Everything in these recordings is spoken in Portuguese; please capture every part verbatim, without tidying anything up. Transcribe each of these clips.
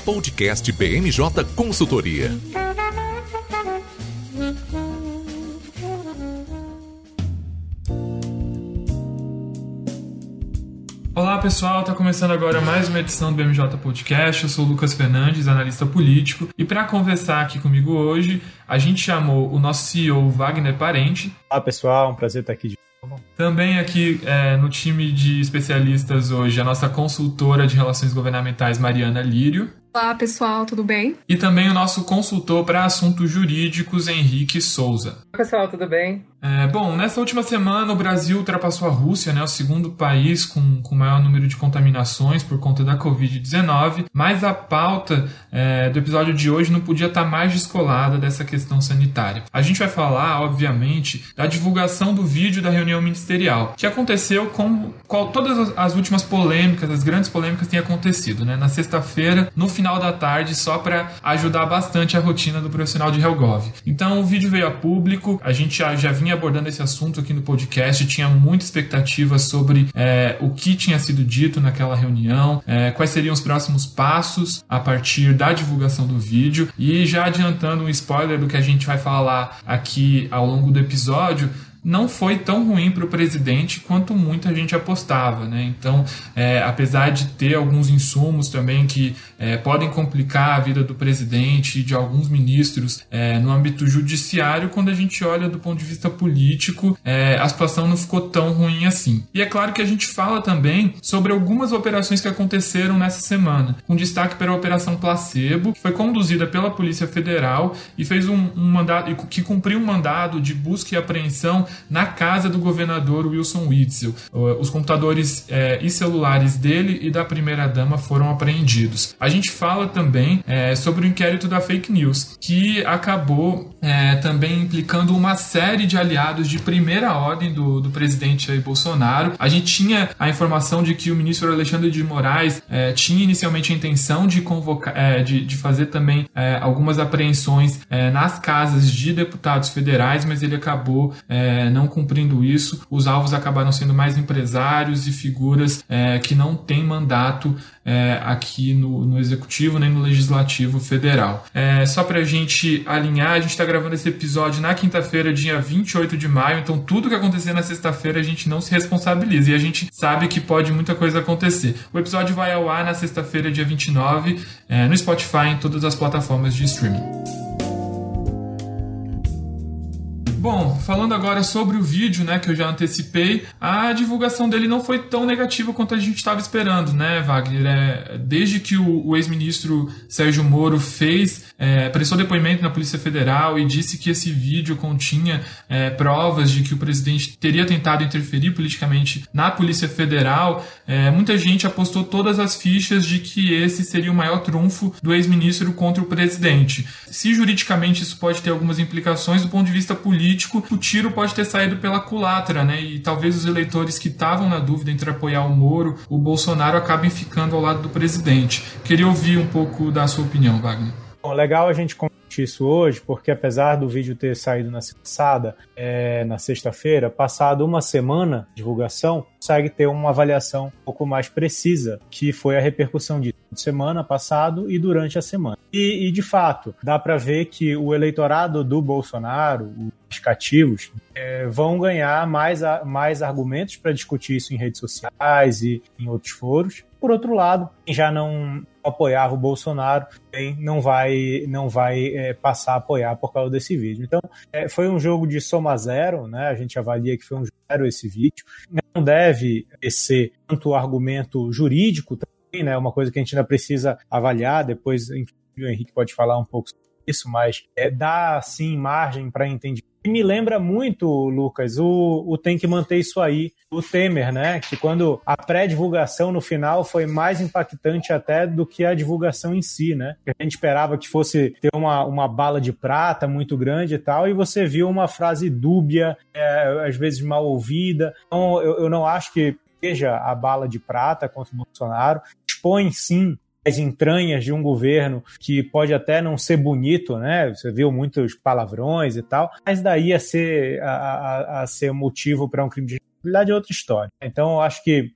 Podcast B M J Consultoria. Olá pessoal, está começando agora mais uma edição do B M J Podcast. Eu sou o Lucas Fernandes, analista político, e para conversar aqui comigo hoje, a gente chamou o nosso C E O Wagner Parente. Olá pessoal, um prazer estar aqui de novo. Também aqui é, no time de especialistas hoje, a nossa consultora de relações governamentais, Mariana Lírio. Olá pessoal, tudo bem? E também o nosso consultor para assuntos jurídicos, Henrique Souza. Olá pessoal, tudo bem? É, bom, nessa última semana o Brasil ultrapassou a Rússia, né, o segundo país com, com maior número de contaminações por conta da covid dezenove, mas a pauta é, do episódio de hoje não podia estar mais descolada dessa questão sanitária. A gente vai falar, obviamente, da divulgação do vídeo da reunião ministerial, que aconteceu com qual, todas as, as últimas polêmicas, as grandes polêmicas têm acontecido, né, na sexta-feira, no final da tarde, só para ajudar bastante a rotina do profissional de Helgov. Então o vídeo veio a público, a gente já, já vinha abordando esse assunto aqui no podcast, tinha muita expectativa sobre é, o que tinha sido dito naquela reunião, é, quais seriam os próximos passos a partir da divulgação do vídeo, e já adiantando um spoiler do que a gente vai falar aqui ao longo do episódio, não foi tão ruim para o presidente quanto muita gente apostava, né? Então, é, apesar de ter alguns insumos também que é, podem complicar a vida do presidente e de alguns ministros é, no âmbito judiciário, quando a gente olha do ponto de vista político, é, a situação não ficou tão ruim assim. E é claro que a gente fala também sobre algumas operações que aconteceram nessa semana, com destaque para a Operação Placebo, que foi conduzida pela Polícia Federal e fez um, um mandado, que cumpriu um mandado de busca e apreensão na casa do governador Wilson Witzel. Os computadores é, e celulares dele e da primeira-dama foram apreendidos. A gente fala também é, sobre o inquérito da fake news, que acabou é, também implicando uma série de aliados de primeira ordem do, do presidente Jair Bolsonaro. A gente tinha a informação de que o ministro Alexandre de Moraes é, tinha inicialmente a intenção de, convocar, é, de, de fazer também é, algumas apreensões é, nas casas de deputados federais, mas ele acabou é, não cumprindo isso. Os alvos acabaram sendo mais empresários e figuras é, que não têm mandato é, aqui no, no Executivo nem no Legislativo Federal. É, só para a gente alinhar, a gente está gravando esse episódio na quinta-feira, dia vinte e oito de maio, então tudo que acontecer na sexta-feira a gente não se responsabiliza e a gente sabe que pode muita coisa acontecer. O episódio vai ao ar na sexta-feira, dia vinte e nove, é, no Spotify e em todas as plataformas de streaming. Bom, falando agora sobre o vídeo, né, que eu já antecipei, a divulgação dele não foi tão negativa quanto a gente estava esperando, né, Wagner? É, desde que o, o ex-ministro Sérgio Moro fez, é, prestou depoimento na Polícia Federal e disse que esse vídeo continha é, provas de que o presidente teria tentado interferir politicamente na Polícia Federal, é, muita gente apostou todas as fichas de que esse seria o maior trunfo do ex-ministro contra o presidente. Se juridicamente isso pode ter algumas implicações, do ponto de vista político, o tiro pode ter saído pela culatra, né? E talvez os eleitores que estavam na dúvida entre apoiar o Moro, o Bolsonaro, acabem ficando ao lado do presidente. Queria ouvir um pouco da sua opinião, Wagner. Bom, legal a gente comentar isso hoje, porque apesar do vídeo ter saído na passada, é, na sexta-feira, passado uma semana de divulgação, consegue ter uma avaliação um pouco mais precisa, que foi a repercussão de semana passado e durante a semana. E, e de fato, dá para ver que o eleitorado do Bolsonaro, os cativos, é, vão ganhar mais, a, mais argumentos para discutir isso em redes sociais e em outros foros. Por outro lado, quem já não apoiava o Bolsonaro não vai, não vai é, passar a apoiar por causa desse vídeo. Então, é, foi um jogo de soma zero, né? A gente avalia que foi um zero esse vídeo. Não deve ser tanto argumento jurídico também, né? Uma coisa que a gente ainda precisa avaliar, depois enfim, o Henrique pode falar um pouco sobre isso, mas é, dá, sim, margem para entendimento. E me lembra muito, Lucas, o, o Tem Que Manter Isso Aí, o Temer, né? Que quando a pré-divulgação no final foi mais impactante até do que a divulgação em si, né? A gente esperava que fosse ter uma, uma bala de prata muito grande e tal, e você viu uma frase dúbia, é, às vezes mal ouvida. Então, eu, eu não acho que seja a bala de prata contra o Bolsonaro. Expõe, sim, as entranhas de um governo que pode até não ser bonito, né? Você viu muitos palavrões e tal, mas daí a ser, a, a, a ser motivo para um crime de responsabilidade é outra história. Então, eu acho que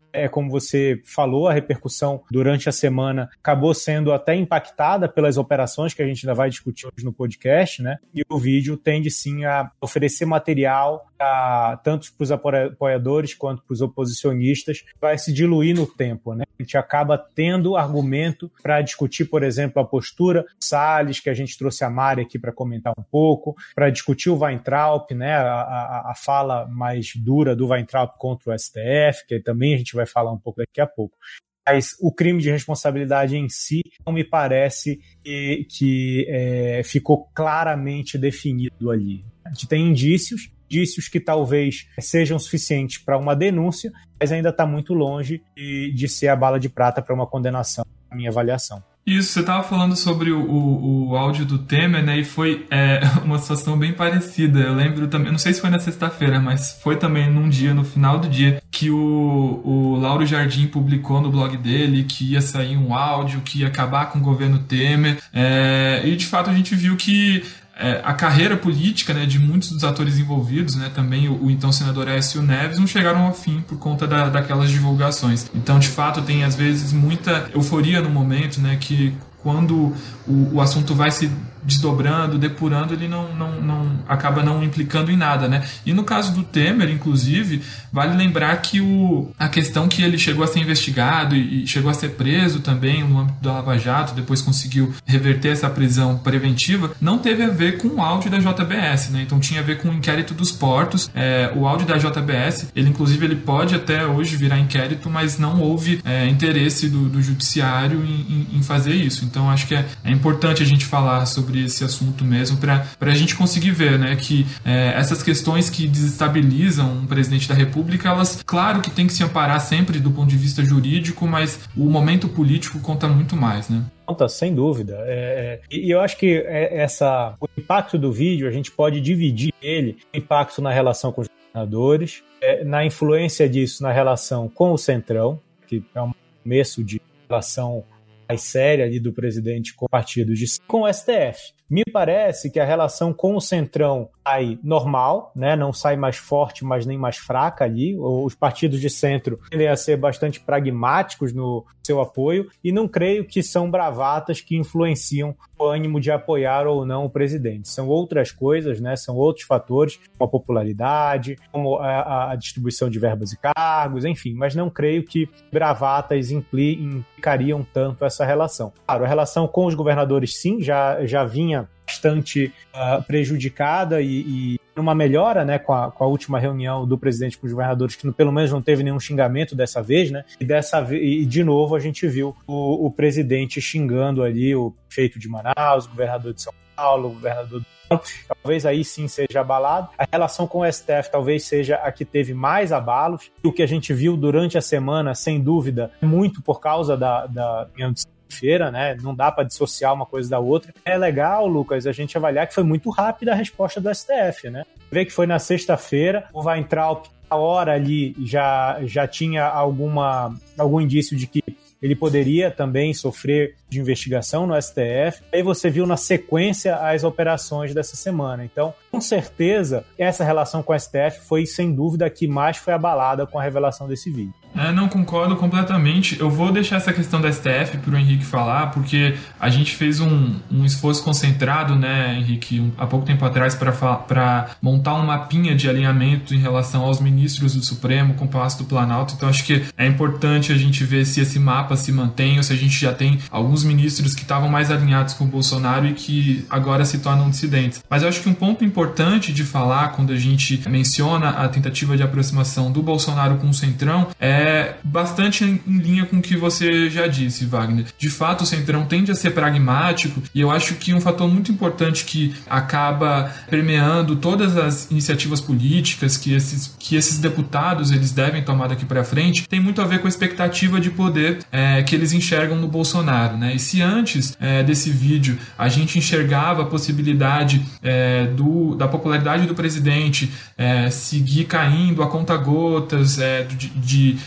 é como você falou, a repercussão durante a semana acabou sendo até impactada pelas operações que a gente ainda vai discutir hoje no podcast, né? E o vídeo tende sim a oferecer material a, tanto para os apoiadores quanto para os oposicionistas, vai se diluir no tempo, né? A gente acaba tendo argumento para discutir, por exemplo, a postura Salles, que a gente trouxe a Mari aqui para comentar um pouco, para discutir o Weintraub, né? A, a, a fala mais dura do Weintraub contra o S T F, que também a gente vai falar um pouco daqui a pouco. Mas o crime de responsabilidade em si não me parece que, que é, ficou claramente definido ali. A gente tem indícios, indícios que talvez sejam suficientes para uma denúncia, mas ainda está muito longe de, de ser a bala de prata para uma condenação, na minha avaliação. Isso, você estava falando sobre o, o, o áudio do Temer, né, e foi é, uma situação bem parecida. Eu lembro também, não sei se foi na sexta-feira, mas foi também num dia, no final do dia, que o, o Lauro Jardim publicou no blog dele que ia sair um áudio, que ia acabar com o governo Temer, é, e de fato a gente viu que É, a carreira política, né, de muitos dos atores envolvidos, né, também o, o então senador Aécio Neves, não chegaram ao fim por conta da, daquelas divulgações. Então, de fato, tem às vezes muita euforia no momento, né, que quando o, o assunto vai se desdobrando, depurando, ele não, não, não acaba não implicando em nada, né? E no caso do Temer, inclusive, vale lembrar que o, a questão que ele chegou a ser investigado e, e chegou a ser preso também no âmbito da Lava Jato, depois conseguiu reverter essa prisão preventiva, não teve a ver com o áudio da J B S, né? Então tinha a ver com o inquérito dos portos. É, o áudio da J B S, ele inclusive ele pode até hoje virar inquérito, mas não houve é, interesse do, do judiciário em, em, em fazer isso. Então acho que é, é importante a gente falar sobre esse assunto mesmo para a gente conseguir ver, né, que é, essas questões que desestabilizam um presidente da República, elas, claro que tem que se amparar sempre do ponto de vista jurídico, mas o momento político conta muito mais, né? Conta, sem dúvida. É, é, e eu acho que essa, o impacto do vídeo, a gente pode dividir ele, o impacto na relação com os governadores, é, na influência disso na relação com o Centrão, que é um começo de relação mais séria ali do presidente com o partido, de, com o S T F. Me parece que a relação com o Centrão sai normal, né? Não sai mais forte, mas nem mais fraca ali. Os partidos de centro tendem a ser bastante pragmáticos no seu apoio e não creio que são bravatas que influenciam o ânimo de apoiar ou não o presidente. São outras coisas, né? São outros fatores, como a popularidade, como a, a distribuição de verbas e cargos, enfim, mas não creio que bravatas impli, implicariam tanto essa relação. Claro, a relação com os governadores, sim, já, já vinha bastante uh, prejudicada e, e numa melhora, né, com a, com a última reunião do presidente com os governadores, que no, pelo menos não teve nenhum xingamento dessa vez, né, e, dessa, e de novo a gente viu o, o presidente xingando ali o prefeito de Manaus, o governador de São Paulo, o governador do... Talvez aí sim seja abalado. A relação com o S T F talvez seja a que teve mais abalos. O que a gente viu durante a semana, sem dúvida, muito por causa da, da feira, né? Não dá para dissociar uma coisa da outra. É legal, Lucas, a gente avaliar que foi muito rápida a resposta do S T F, né? Vê que foi na sexta-feira, o Weintraub, a hora ali, já, já tinha alguma, algum indício de que ele poderia também sofrer de investigação no S T F. Aí você viu na sequência as operações dessa semana. Então, com certeza, essa relação com o S T F foi, sem dúvida, a que mais foi abalada com a revelação desse vídeo. É, não concordo completamente. Eu vou deixar essa questão da S T F para o Henrique falar, porque a gente fez um, um esforço concentrado, né, Henrique, um, há pouco tempo atrás, para montar um mapinha de alinhamento em relação aos ministros do Supremo com o Palácio do Planalto. Então, acho que é importante a gente ver se esse mapa se mantém ou se a gente já tem alguns ministros que estavam mais alinhados com o Bolsonaro e que agora se tornam dissidentes. Mas eu acho que um ponto importante de falar quando a gente menciona a tentativa de aproximação do Bolsonaro com o Centrão é bastante em linha com o que você já disse, Wagner. De fato, o Centrão tende a ser pragmático e eu acho que um fator muito importante que acaba permeando todas as iniciativas políticas que esses, que esses deputados eles devem tomar daqui para frente tem muito a ver com a expectativa de poder é, que eles enxergam no Bolsonaro, né? E se antes é, desse vídeo a gente enxergava a possibilidade é, do, da popularidade do presidente é, seguir caindo a conta-gotas é, de, de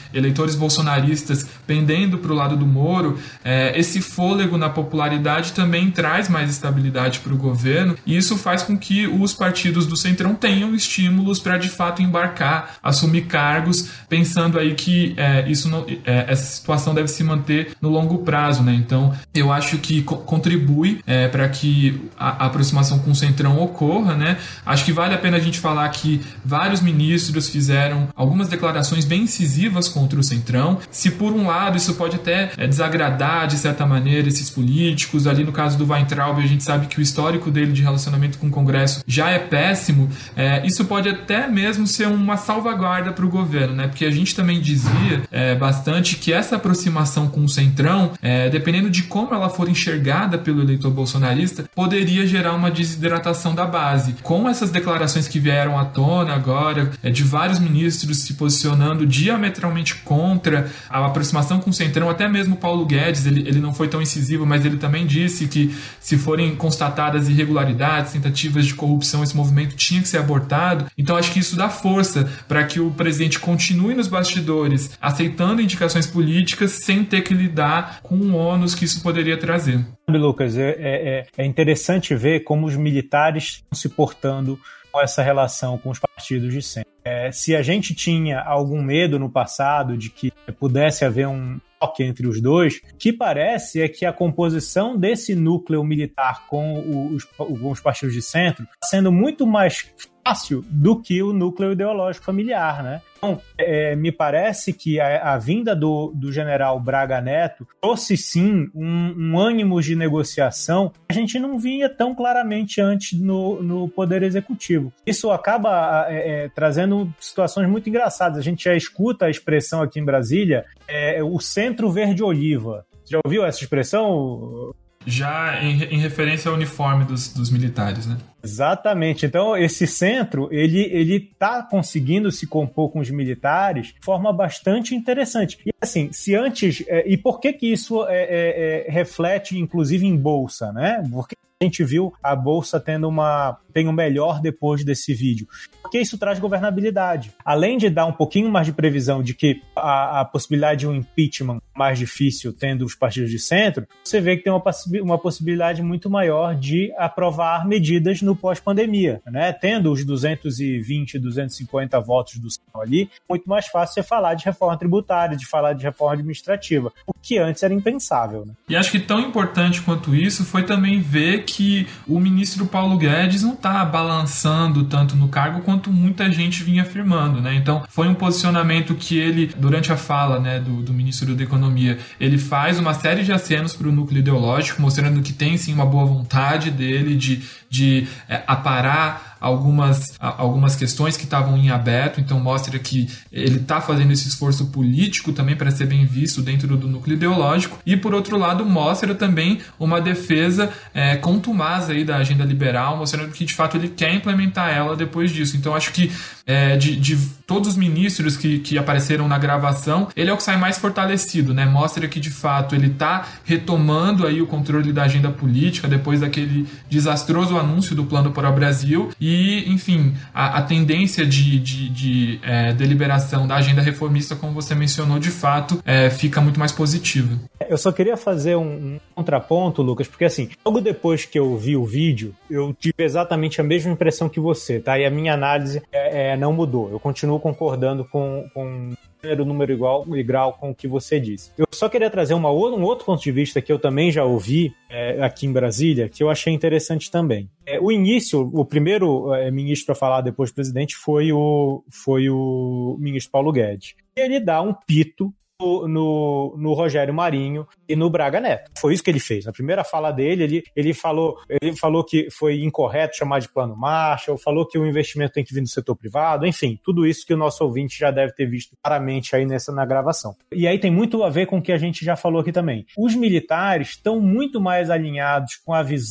eleitores bolsonaristas pendendo para o lado do Moro, é, esse fôlego na popularidade também traz mais estabilidade para o governo, e isso faz com que os partidos do Centrão tenham estímulos para de fato embarcar, assumir cargos, pensando aí que é, isso não, é, essa situação deve se manter no longo prazo, né? Então eu acho que co- contribui é, para que a, a aproximação com o Centrão ocorra, né? Acho que vale a pena a gente falar que vários ministros fizeram algumas declarações bem incisivas contra o Centrão. Se por um lado isso pode até é, desagradar de certa maneira esses políticos, ali no caso do Weintraub a gente sabe que o histórico dele de relacionamento com o Congresso já é péssimo, é, isso pode até mesmo ser uma salvaguarda para o governo, né? Porque a gente também dizia é, bastante que essa aproximação com o Centrão, é, dependendo de como ela for enxergada pelo eleitor bolsonarista, poderia gerar uma desidratação da base. Com essas declarações que vieram à tona agora, é, de vários ministros se posicionando diametralmente contra a aproximação com o Centrão, até mesmo Paulo Guedes, ele, ele não foi tão incisivo, mas ele também disse que se forem constatadas irregularidades, tentativas de corrupção, esse movimento tinha que ser abortado. Então acho que isso dá força para que o presidente continue nos bastidores, aceitando indicações políticas sem ter que lidar com o ônus que isso poderia trazer. Lucas, é, é, é interessante ver como os militares estão se portando com essa relação com os partidos de centro. É, se a gente tinha algum medo no passado de que pudesse haver um choque entre os dois, o que parece é que a composição desse núcleo militar com os, com os partidos de centro está sendo muito mais fácil do que o núcleo ideológico familiar, né? Então, é, me parece que a, a vinda do, do general Braga Neto trouxe sim um, um ânimo de negociação que a gente não via tão claramente antes no, no Poder Executivo. Isso acaba é, é, trazendo situações muito engraçadas. A gente já escuta a expressão aqui em Brasília, é, o centro verde-oliva. Já ouviu essa expressão? Já em, em referência ao uniforme dos, dos militares, né? Exatamente. Então, esse centro, ele ele está conseguindo se compor com os militares de forma bastante interessante. E assim, se antes... É, e por que que isso é, é, é, reflete, inclusive, em bolsa, né? Porque a gente viu a bolsa tendo uma tem um melhor depois desse vídeo. Porque isso traz governabilidade. Além de dar um pouquinho mais de previsão de que a, a possibilidade de um impeachment mais difícil tendo os partidos de centro, você vê que tem uma, possi- uma possibilidade muito maior de aprovar medidas no pós-pandemia, né? Tendo os duzentos e vinte, duzentos e cinquenta votos do Centrão ali, muito mais fácil você falar de reforma tributária, de falar de reforma administrativa, o que antes era impensável, né? E acho que tão importante quanto isso foi também ver que o ministro Paulo Guedes não está balançando tanto no cargo quanto muita gente vinha afirmando, né? Então foi um posicionamento que ele, durante a fala, né, do, do ministro da Economia, ele faz uma série de acenos para o núcleo ideológico, mostrando que tem sim uma boa vontade dele de, de é, aparar algumas, algumas questões que estavam em aberto, então mostra que ele está fazendo esse esforço político também para ser bem visto dentro do núcleo ideológico, e por outro lado mostra também uma defesa é, contumaz aí da agenda liberal, mostrando que de fato ele quer implementar ela depois disso. Então acho que é, de, de todos os ministros que, que apareceram na gravação, ele é o que sai mais fortalecido, né? Mostra que de fato ele está retomando aí o controle da agenda política depois daquele desastroso anúncio do Plano para o Brasil. E, enfim, a, a tendência de, de, de é, deliberação da agenda reformista, como você mencionou, de fato, é, fica muito mais positiva. Eu só queria fazer um, um contraponto, Lucas, porque assim, logo depois que eu vi o vídeo, eu tive exatamente a mesma impressão que você, tá? E a minha análise é, é, não mudou. Eu continuo concordando com... com... o número igual, igual com o que você disse. Eu só queria trazer uma, um outro ponto de vista que eu também já ouvi é, aqui em Brasília, que eu achei interessante também. É, o início, o primeiro é, ministro a falar depois do presidente foi o, foi o ministro Paulo Guedes. Ele dá um pito No, no, no Rogério Marinho e no Braga Neto. Foi isso que ele fez. Na primeira fala dele, ele, ele, falou, ele falou que foi incorreto chamar de plano Marshall, falou que o investimento tem que vir do setor privado, enfim, tudo isso que o nosso ouvinte já deve ter visto claramente aí nessa, na gravação. E aí tem muito a ver com o que a gente já falou aqui também. Os militares estão muito mais alinhados com a visão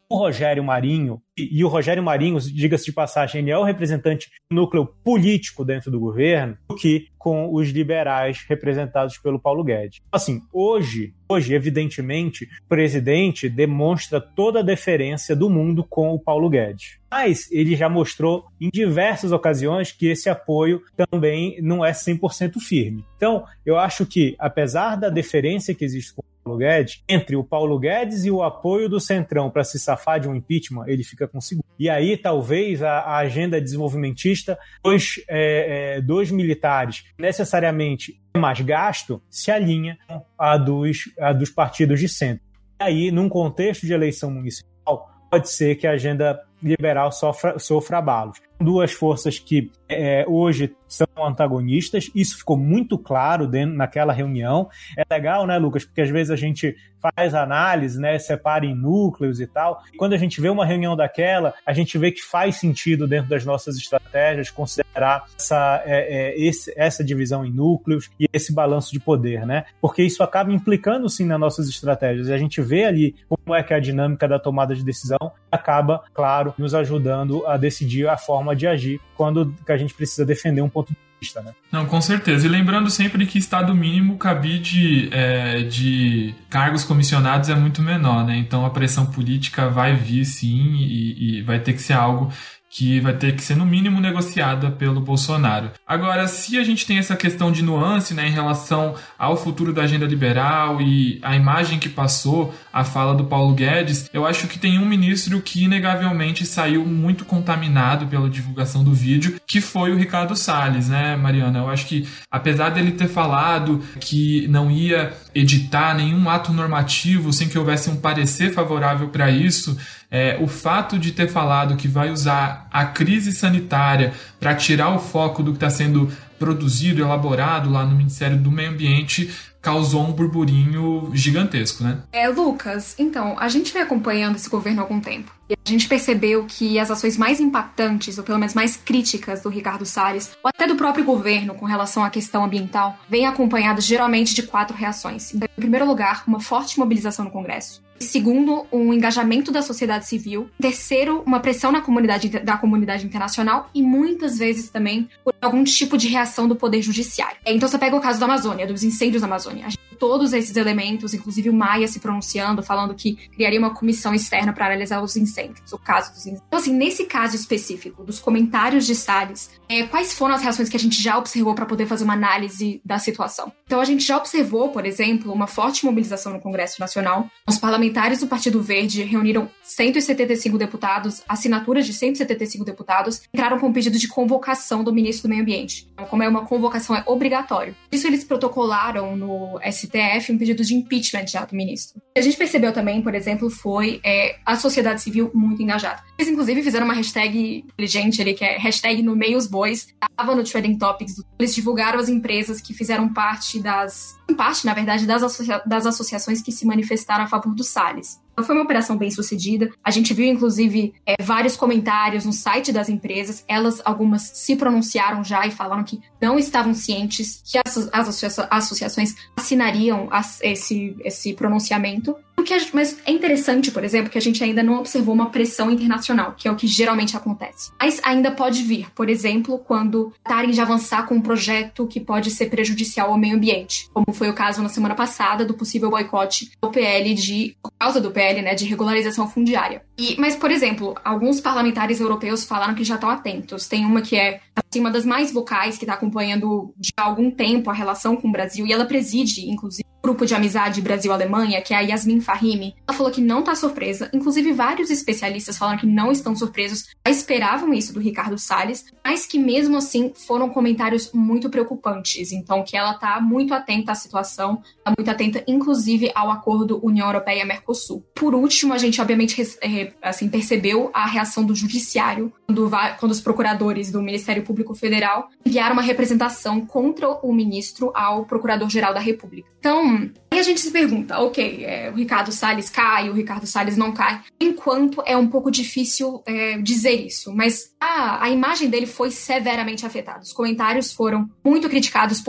o Rogério Marinho, e, e o Rogério Marinho, diga-se de passagem, ele é o representante do núcleo político dentro do governo, do que com os liberais representados pelo Paulo Guedes. Assim, hoje, hoje, evidentemente, o presidente demonstra toda a deferência do mundo com o Paulo Guedes. Mas ele já mostrou em diversas ocasiões que esse apoio também não é cem por cento firme. Então, eu acho que, apesar da deferência que existe com o Paulo Guedes, entre o Paulo Guedes e o apoio do Centrão para se safar de um impeachment, ele fica com segundo. E aí, talvez, a, a agenda desenvolvimentista dos, é, é, dos militares, necessariamente mais gasto, se alinha à dos, à dos partidos de centro. E aí, num contexto de eleição municipal, pode ser que a agenda liberal sofra, sofra abalos. Duas forças que é, hoje são antagonistas, isso ficou muito claro dentro, naquela reunião. É legal, né, Lucas? Porque às vezes a gente faz análise, né, separa em núcleos e tal. E quando a gente vê uma reunião daquela, a gente vê que faz sentido dentro das nossas estratégias considerar essa, é, é, esse, essa divisão em núcleos e esse balanço de poder, né? Porque isso acaba implicando, sim, nas nossas estratégias. E a gente vê ali como é que é a dinâmica da tomada de decisão acaba, claro, nos ajudando a decidir a forma de agir quando a gente precisa defender um ponto de vista, né? Não, com certeza. E lembrando sempre que estado mínimo, o cabide é, de cargos comissionados é muito menor, né? Então a pressão política vai vir, sim, e, e vai ter que ser algo que vai ter que ser, no mínimo, negociada pelo Bolsonaro. Agora, se a gente tem essa questão de nuance, né, em relação ao futuro da agenda liberal e a imagem que passou a fala do Paulo Guedes, eu acho que tem um ministro que, inegavelmente, saiu muito contaminado pela divulgação do vídeo, que foi o Ricardo Salles, né, Mariana? Eu acho que, apesar dele ter falado que não ia editar nenhum ato normativo sem que houvesse um parecer favorável para isso, É, o fato de ter falado que vai usar a crise sanitária para tirar o foco do que está sendo produzido, elaborado lá no Ministério do Meio Ambiente, causou um burburinho gigantesco, né? É, Lucas, então, a gente vem acompanhando esse governo há algum tempo. E a gente percebeu que as ações mais impactantes, ou pelo menos mais críticas do Ricardo Salles, ou até do próprio governo com relação à questão ambiental, vêm acompanhadas geralmente de quatro reações. Então, em primeiro lugar, uma forte mobilização no Congresso. Segundo, um engajamento da sociedade civil. Terceiro, uma pressão na comunidade, da comunidade internacional e muitas vezes também por algum tipo de reação do poder judiciário. Então você pega o caso da Amazônia, dos incêndios na Amazônia. A gente tem todos esses elementos, inclusive o Maia se pronunciando, falando que criaria uma comissão externa para analisar os incêndios, o caso dos incêndios. Então assim, nesse caso específico, dos comentários de Salles, é, quais foram as reações que a gente já observou para poder fazer uma análise da situação? Então a gente já observou, por exemplo, uma forte mobilização no Congresso Nacional. Os parlamentares Parlamentares do Partido Verde reuniram cento e setenta e cinco deputados, assinaturas de cento e setenta e cinco deputados, entraram com um pedido de convocação do ministro do Meio Ambiente. Então, como é uma convocação, é obrigatório. Isso eles protocolaram no S T F um pedido de impeachment já do ministro. O que a gente percebeu também, por exemplo, foi é, a sociedade civil muito engajada. Eles, inclusive, fizeram uma hashtag inteligente ali, que é hashtag no meio os bois, estava no Trending Topics. Eles divulgaram as empresas que fizeram parte das... em parte, na verdade, das, associa- das associações que se manifestaram a favor do Salles. Então, foi uma operação bem sucedida. A gente viu, inclusive, é, vários comentários no site das empresas. Elas, algumas, se pronunciaram já e falaram que não estavam cientes que as, as associa- associações assinariam as, esse, esse pronunciamento. O que é, mas é interessante, por exemplo, que a gente ainda não observou uma pressão internacional, que é o que geralmente acontece. Mas ainda pode vir, por exemplo, quando tentarem de avançar com um projeto que pode ser prejudicial ao meio ambiente, como foi o caso na semana passada do possível boicote do P L de, por causa do P L, né, de regularização fundiária. E, mas, por exemplo, alguns parlamentares europeus falaram que já estão atentos. Tem uma que é assim, uma das mais vocais, que está acompanhando já há algum tempo a relação com o Brasil, e ela preside, inclusive, o grupo de amizade Brasil-Alemanha, que é a Yasmin Fahimi. Ela falou que não está surpresa, inclusive vários especialistas falaram que não estão surpresos, já esperavam isso do Ricardo Salles, mas que mesmo assim foram comentários muito preocupantes, então que ela está muito atenta à situação, está muito atenta inclusive ao acordo União Europeia-Mercosul. Por último, a gente obviamente assim, percebeu a reação do judiciário, quando, quando os procuradores do Ministério Público Federal enviaram uma representação contra o ministro ao Procurador-Geral da República. Então, aí a gente se pergunta, ok, é, o Ricardo Salles cai, o Ricardo Salles não cai. Enquanto é um pouco difícil é, dizer isso, mas a, a imagem dele foi severamente afetada. Os comentários foram muito criticados por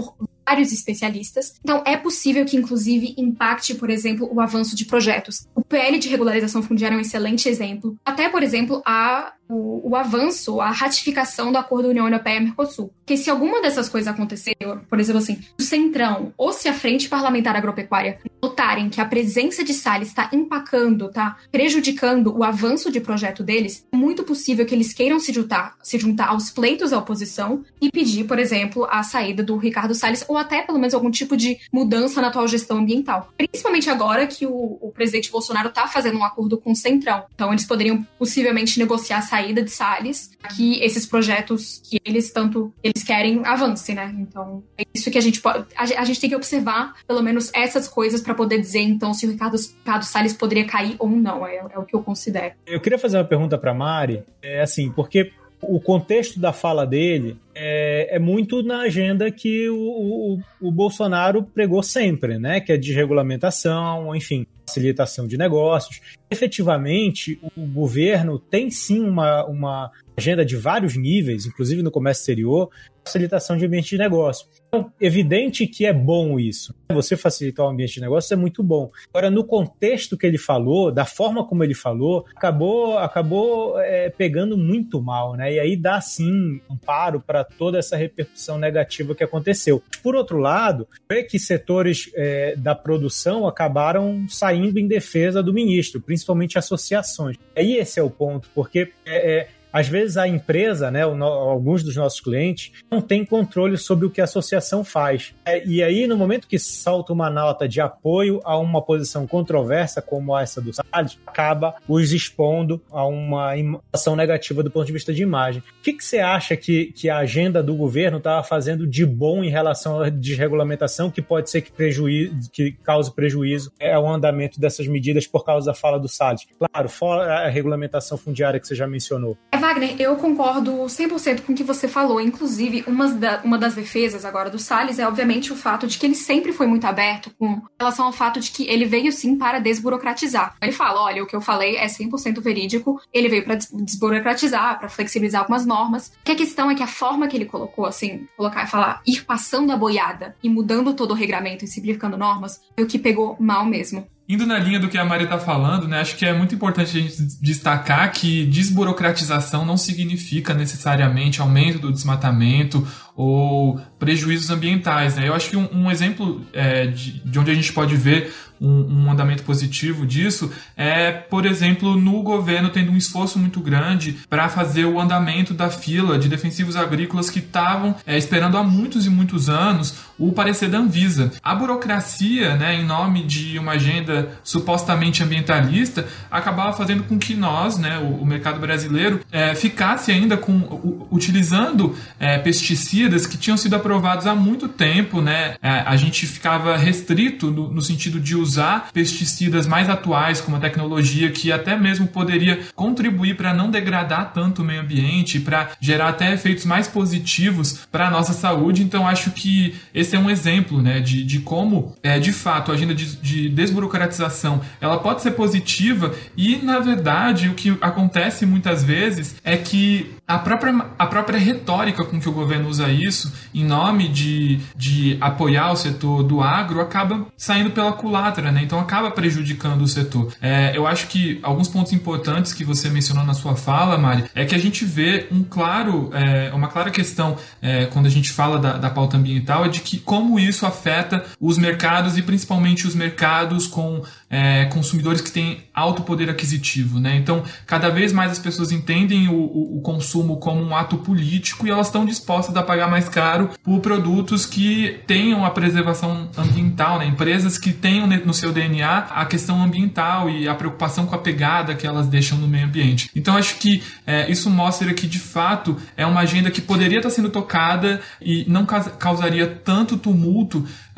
vários especialistas. Então, é possível que, inclusive, impacte, por exemplo, o avanço de projetos. O P L de regularização fundiária é um excelente exemplo. Até, por exemplo, a, o, o avanço, a ratificação do Acordo União Europeia-Mercosul. Porque se alguma dessas coisas acontecer, por exemplo, assim, o Centrão ou se a Frente Parlamentar Agropecuária notarem que a presença de Salles está empacando, está prejudicando o avanço de projeto deles, é muito possível que eles queiram se juntar, se juntar aos pleitos da oposição e pedir, por exemplo, a saída do Ricardo Salles ou até, pelo menos, algum tipo de mudança na atual gestão ambiental. Principalmente agora que o, o presidente Bolsonaro está fazendo um acordo com o Centrão. Então, eles poderiam possivelmente negociar a saída de Salles, que esses projetos que eles tanto eles querem avancem, né? Então, é isso que a gente pode... A, a gente tem que observar, pelo menos, essas coisas para poder dizer, então, se o Ricardo, Ricardo Salles poderia cair ou não. É, é o que eu considero. Eu queria fazer uma pergunta para Mari, é assim, porque o contexto da fala dele é, é muito na agenda que o, o, o Bolsonaro pregou sempre, né? Que é desregulamentação, enfim, facilitação de negócios. Efetivamente, o governo tem sim uma, uma agenda de vários níveis, inclusive no comércio exterior, facilitação de ambiente de negócio. Então, evidente que é bom isso. Você facilitar o ambiente de negócio é muito bom. Agora, no contexto que ele falou, da forma como ele falou, acabou, acabou é, pegando muito mal, né? E aí dá, sim, amparo para toda essa repercussão negativa que aconteceu. Por outro lado, é que setores é, da produção acabaram saindo em defesa do ministro, principalmente associações. Aí esse é o ponto, porque... É, é, às vezes a empresa, né, o, alguns dos nossos clientes, não tem controle sobre o que a associação faz. É, e aí, no momento que salta uma nota de apoio a uma posição controversa como essa do Salles, acaba os expondo a uma ação negativa do ponto de vista de imagem. O que, que você acha que, que a agenda do governo estava fazendo de bom em relação à desregulamentação que pode ser que, prejuízo, que cause prejuízo ao andamento dessas medidas por causa da fala do Salles? Claro, fora a regulamentação fundiária que você já mencionou. Wagner, eu concordo cem por cento com o que você falou. Inclusive, uma, da, uma das defesas agora do Salles é, obviamente, o fato de que ele sempre foi muito aberto com relação ao fato de que ele veio, sim, para desburocratizar. Ele fala, olha, o que eu falei é cem por cento verídico, ele veio para desburocratizar, para flexibilizar algumas normas. Que a questão é que a forma que ele colocou, assim, colocar e falar, ir passando a boiada e mudando todo o regramento e simplificando normas, é o que pegou mal mesmo. Indo na linha do que a Mari está falando, né, acho que é muito importante a gente destacar que desburocratização não significa necessariamente aumento do desmatamento ou prejuízos ambientais, né? Eu acho que um, um exemplo é, de, de onde a gente pode ver um, um andamento positivo disso é, por exemplo, no governo tendo um esforço muito grande para fazer o andamento da fila de defensivos agrícolas que estavam é, esperando há muitos e muitos anos o parecer da Anvisa. A burocracia, né, em nome de uma agenda supostamente ambientalista, acabava fazendo com que nós, né, o, o mercado brasileiro, é, ficasse ainda com, u, utilizando é, pesticidas que tinham sido aprovados há muito tempo, né? É, a gente ficava restrito no, no sentido de usar pesticidas mais atuais, com uma tecnologia que até mesmo poderia contribuir para não degradar tanto o meio ambiente, para gerar até efeitos mais positivos para a nossa saúde. Então, acho que esse é um exemplo, né, de, de como, é, de fato, a agenda de, de desburocratização ela pode ser positiva e, na verdade, o que acontece muitas vezes é que a própria, a própria retórica com que o governo usa isso, em nome de, de apoiar o setor do agro, acaba saindo pela culatra, né? Então acaba prejudicando o setor. É, eu acho que alguns pontos importantes que você mencionou na sua fala, Mari, é que a gente vê um claro, é, uma clara questão é, quando a gente fala da, da pauta ambiental, é de que como isso afeta os mercados e principalmente os mercados com é, consumidores que têm alto poder aquisitivo, né? Então, cada vez mais as pessoas entendem o, o, o consumo como um ato político e elas estão dispostas a pagar mais caro por produtos que tenham a preservação ambiental, né? Empresas que tenham no seu D N A a questão ambiental e a preocupação com a pegada que elas deixam no meio ambiente. Então, acho que é, isso mostra que, de fato, é uma agenda que poderia estar sendo tocada e não causaria tanto tumulto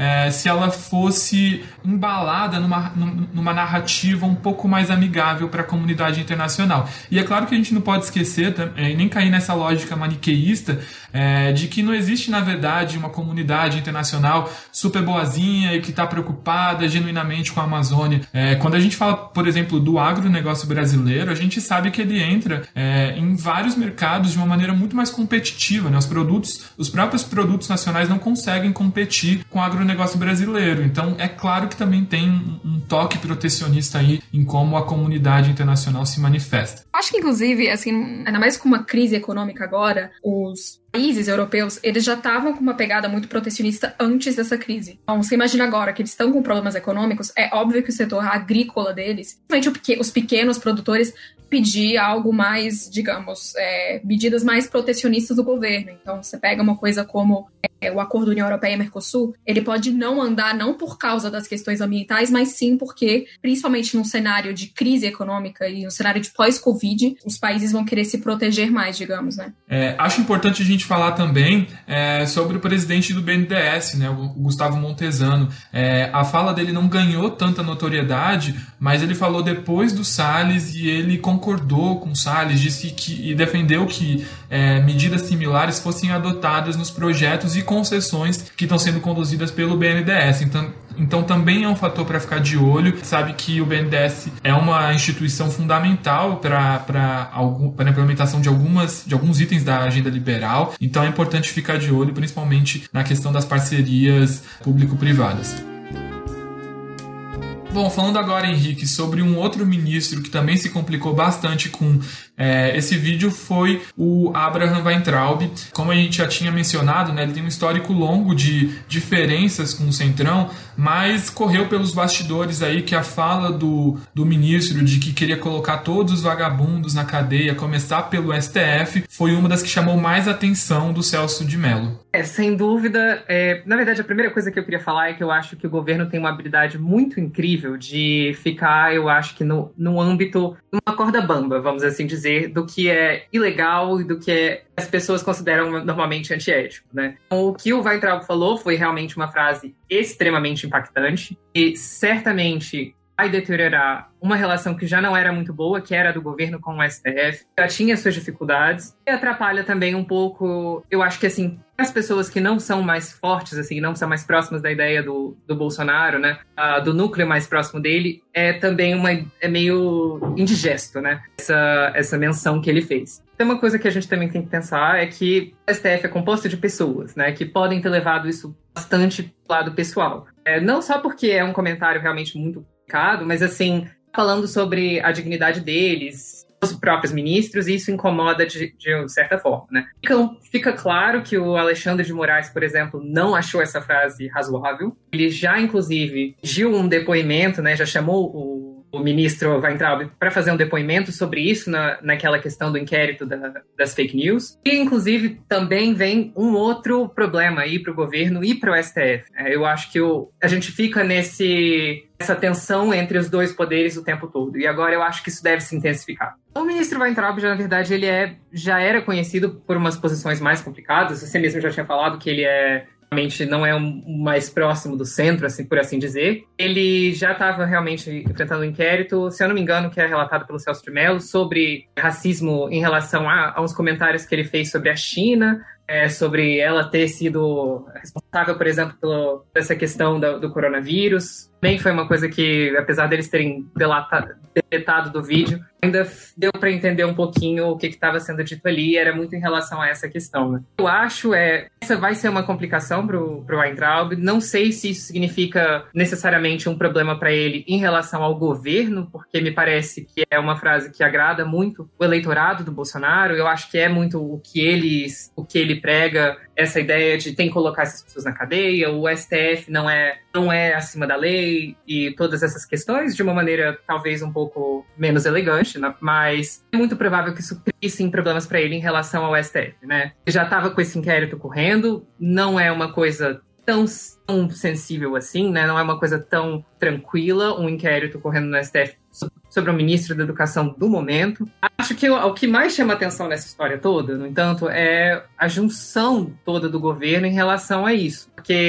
é, se ela fosse embalada numa, numa narrativa um pouco mais amigável para a comunidade internacional. E é claro que a gente não pode esquecer, é, nem cair nessa lógica maniqueísta, é, de que não existe, na verdade, uma comunidade internacional super boazinha e que está preocupada genuinamente com a Amazônia. É, quando a gente fala, por exemplo, do agronegócio brasileiro, a gente sabe que ele entra é, em vários mercados de uma maneira muito mais competitiva, né? Os produtos, os próprios produtos nacionais não conseguem competir com o agronegócio brasileiro. Então, é claro que também tem um, um toque protecionista aí em como a comunidade internacional se manifesta. Acho que, inclusive, assim, ainda mais com uma crise econômica agora, os países europeus, eles já estavam com uma pegada muito protecionista antes dessa crise. Então, você imagina agora que eles estão com problemas econômicos, é óbvio que o setor agrícola deles, principalmente os pequenos produtores, pedir algo mais, digamos, é, medidas mais protecionistas do governo. Então, você pega uma coisa como é, o Acordo União Europeia e Mercosul, ele pode não andar não por causa das questões ambientais, mas sim porque, principalmente num cenário de crise econômica e no cenário de pós-Covid, os países vão querer se proteger mais, digamos, né? É, acho importante a gente falar também é, sobre o presidente do B N D E S, né, o Gustavo Montesano. É, a fala dele não ganhou tanta notoriedade, mas ele falou depois do Salles e ele concordou com o Salles, disse que, e defendeu que é, medidas similares fossem adotadas nos projetos e concessões que estão sendo conduzidas pelo B N D E S. Então, Então também é um fator para ficar de olho. Sabe que o B N D E S é uma instituição fundamental para a implementação de, algumas, de alguns itens da agenda liberal. Então é importante ficar de olho, principalmente na questão das parcerias público-privadas. Bom, falando agora, Henrique, sobre um outro ministro que também se complicou bastante com é, esse vídeo foi o Abraham Weintraub. Como a gente já tinha mencionado, né, ele tem um histórico longo de diferenças com o Centrão, mas correu pelos bastidores aí que a fala do, do ministro de que queria colocar todos os vagabundos na cadeia, começar pelo S T F, foi uma das que chamou mais atenção do Celso de Mello. É, sem dúvida. É, na verdade, a primeira coisa que eu queria falar é que eu acho que o governo tem uma habilidade muito incrível de ficar, eu acho que no, no âmbito, uma corda bamba, vamos assim dizer, do que é ilegal e do que é, as pessoas consideram normalmente antiético, né? Então, o que o Weintraub falou foi realmente uma frase extremamente impactante e certamente vai deteriorar uma relação que já não era muito boa, que era a do governo com o S T F, já tinha suas dificuldades, e atrapalha também um pouco, eu acho que assim, as pessoas que não são mais fortes, assim, não são mais próximas da ideia do, do Bolsonaro, né, uh, do núcleo mais próximo dele, é também uma, é meio indigesto, né, essa, essa menção que ele fez. Tem uma coisa que a gente também tem que pensar é que o S T F é composto de pessoas, né, que podem ter levado isso bastante pro lado pessoal. É, não só porque é um comentário realmente muito complicado, mas assim, falando sobre a dignidade deles, os próprios ministros, e isso incomoda de, de certa forma, né? Então, fica claro que o Alexandre de Moraes, por exemplo, não achou essa frase razoável. Ele já, inclusive, pediu um depoimento, né? Já chamou o, o ministro Weintraub para fazer um depoimento sobre isso na, naquela questão do inquérito da, das fake news. E, inclusive, também vem um outro problema aí para o governo e para o S T F. Eu acho que o, a gente fica nesse... essa tensão entre os dois poderes o tempo todo. E agora eu acho que isso deve se intensificar. O ministro Weintraub, já, na verdade, ele é, já era conhecido por umas posições mais complicadas. Você mesmo já tinha falado que ele é, realmente não é o um, mais próximo do centro, assim, por assim dizer. Ele já estava realmente enfrentando um inquérito, se eu não me engano, que é relatado pelo Celso de Mello, sobre racismo em relação a, a uns comentários que ele fez sobre a China, É, sobre ela ter sido responsável, por exemplo, por essa questão do, do coronavírus. Também foi uma coisa que, apesar deles terem delata, deletado do vídeo, ainda deu para entender um pouquinho o que estava sendo dito ali, era muito em relação a essa questão, né? Eu acho é essa vai ser uma complicação para o Weintraub. Não sei se isso significa necessariamente um problema para ele em relação ao governo, porque me parece que é uma frase que agrada muito o eleitorado do Bolsonaro. Eu acho que é muito o que eles, o que ele prega, essa ideia de tem que colocar essas pessoas na cadeia, o S T F não é, não é acima da lei e todas essas questões, de uma maneira talvez um pouco menos elegante, né? Mas é muito provável que isso crie sim problemas para ele em relação ao S T F, né? Ele já estava com esse inquérito correndo, não é uma coisa tão, tão sensível assim, né? Não é uma coisa tão tranquila, um inquérito correndo no S T F sobre o ministro da Educação do momento. Acho que o, o que mais chama atenção nessa história toda, no entanto, é a junção toda do governo em relação a isso. Porque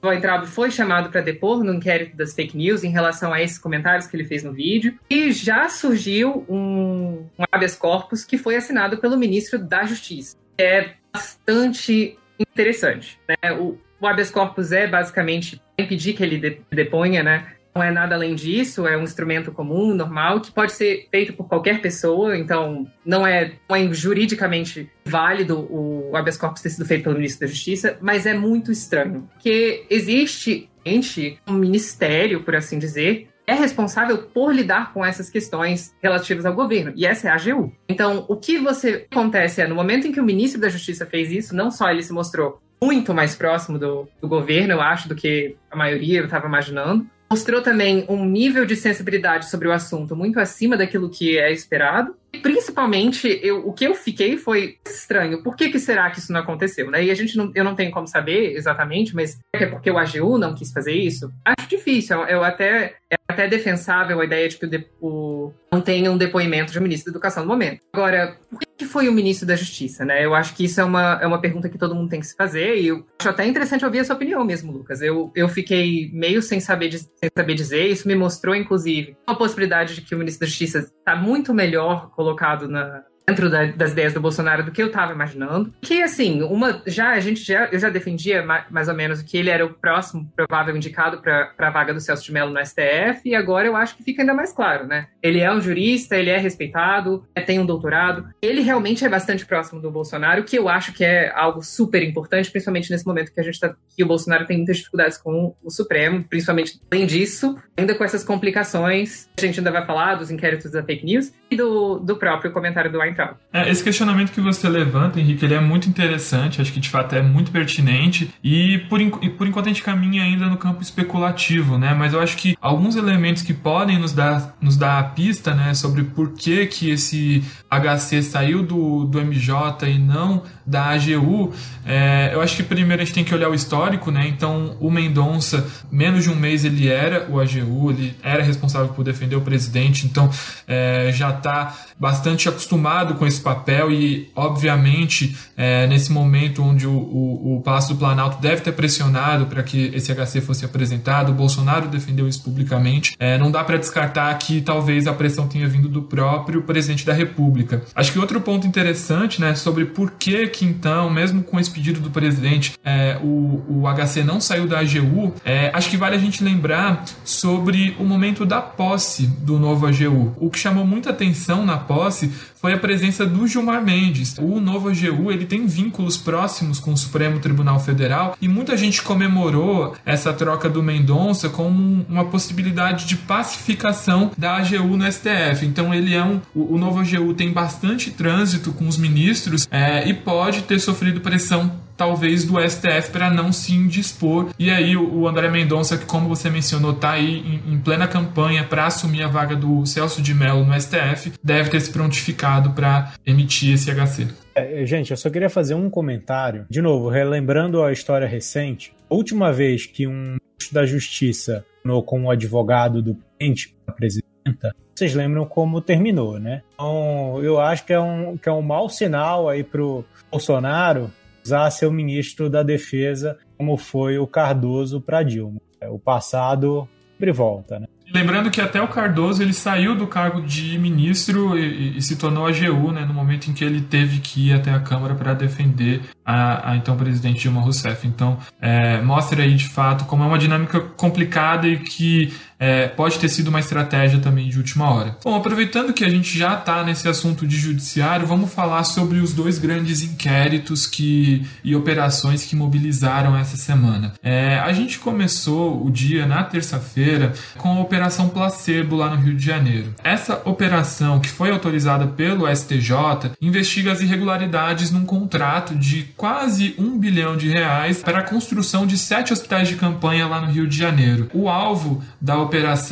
Weintraub foi chamado para depor no inquérito das fake news em relação a esses comentários que ele fez no vídeo. E já surgiu um, um habeas corpus que foi assinado pelo ministro da Justiça. É bastante interessante, né? O, o habeas corpus é basicamente impedir que ele de, deponha, né? Não é nada além disso, é um instrumento comum, normal, que pode ser feito por qualquer pessoa, então não é, não é juridicamente válido o habeas corpus ter sido feito pelo ministro da Justiça, mas é muito estranho, porque existe um ministério, por assim dizer, é responsável por lidar com essas questões relativas ao governo, e essa é a A G U. Então, o que você acontece é, no momento em que o ministro da Justiça fez isso, não só ele se mostrou muito mais próximo do, do governo, eu acho, do que a maioria eu estava imaginando, mostrou também um nível de sensibilidade sobre o assunto muito acima daquilo que é esperado. E, principalmente, eu, o que eu fiquei foi estranho. Por que, que será que isso não aconteceu? Né? E a gente não, eu não tenho como saber exatamente, mas é porque o A G U não quis fazer isso? Acho difícil. Eu até, é até defensável a ideia de que o, de, o não tenha um depoimento de um ministro da Educação no momento. Agora, por que, que foi o ministro da Justiça? Né? Eu acho que isso é uma, é uma pergunta que todo mundo tem que se fazer, e eu acho até interessante ouvir a sua opinião mesmo, Lucas. Eu, eu fiquei meio sem saber, sem saber dizer. Isso me mostrou, inclusive, uma possibilidade de que o ministro da Justiça está muito melhor colocado na, dentro da, das ideias do Bolsonaro do que eu estava imaginando. Que, assim, uma, já, a gente já, eu já defendia mais, mais ou menos que ele era o próximo provável indicado para a vaga do Celso de Mello no S T F, e agora eu acho que fica ainda mais claro, né? Ele é um jurista, ele é respeitado, tem um doutorado, ele realmente é bastante próximo do Bolsonaro, que eu acho que é algo super importante, principalmente nesse momento que a gente tá, que o Bolsonaro tem muitas dificuldades com o Supremo, principalmente além disso, ainda com essas complicações, a gente ainda vai falar dos inquéritos da fake news e do, do próprio comentário do Weintraub. É, esse questionamento que você levanta, Henrique, ele é muito interessante, acho que de fato é muito pertinente, e por, e por enquanto a gente caminha ainda no campo especulativo, né? Mas eu acho que alguns elementos que podem nos dar, nos dar a pista, né, sobre por que, que esse H C saiu do, do M J e não da A G U, é, eu acho que primeiro a gente tem que olhar o histórico, né? Então o Mendonça, menos de um mês ele era o A G U, ele era responsável por defender o presidente, então é, já está bastante acostumado com esse papel e, obviamente, é, nesse momento onde o, o, o Palácio do Planalto deve ter pressionado para que esse H C fosse apresentado, o Bolsonaro defendeu isso publicamente, é, não dá para descartar que talvez a pressão tenha vindo do próprio presidente da República. Acho que outro ponto interessante, né, sobre por que que então, mesmo com esse pedido do presidente, é, o, o H C não saiu da A G U, é, acho que vale a gente lembrar sobre o momento da posse do novo A G U. O que chamou muita atenção na posse foi a presença do Gilmar Mendes. O novo A G U ele tem vínculos próximos com o Supremo Tribunal Federal e muita gente comemorou essa troca do Mendonça como uma possibilidade de pacificação da A G U no S T F. Então ele é um, o, o novo A G U tem bastante trânsito com os ministros é, e pode ter sofrido pressão talvez do S T F para não se indispor, e aí o, o André Mendonça, que como você mencionou, está aí em, em plena campanha para assumir a vaga do Celso de Mello no S T F, deve ter se prontificado para emitir esse H C. É, gente, eu só queria fazer um comentário, de novo, relembrando a história recente. A última vez que um ministro da Justiça terminou com um advogado do presidente, a presidenta, vocês lembram como terminou, né? Então, eu acho que é um, que é um mau sinal aí pro Bolsonaro usar seu ministro da Defesa, como foi o Cardoso para Dilma. O passado sempre volta, né? Lembrando que até o Cardoso ele saiu do cargo de ministro e, e se tornou A G U, né, no momento em que ele teve que ir até a Câmara para defender a, a então presidente Dilma Rousseff. Então, é, mostra aí de fato como é uma dinâmica complicada e que é, pode ter sido uma estratégia também de última hora. Bom, aproveitando que a gente já está nesse assunto de judiciário, vamos falar sobre os dois grandes inquéritos que, e operações que mobilizaram essa semana. É, a gente começou o dia na terça-feira com a Operação Placebo lá no Rio de Janeiro. Essa operação, que foi autorizada pelo S T J, investiga as irregularidades num contrato de quase um bilhão de reais para a construção de sete hospitais de campanha lá no Rio de Janeiro. O alvo da operação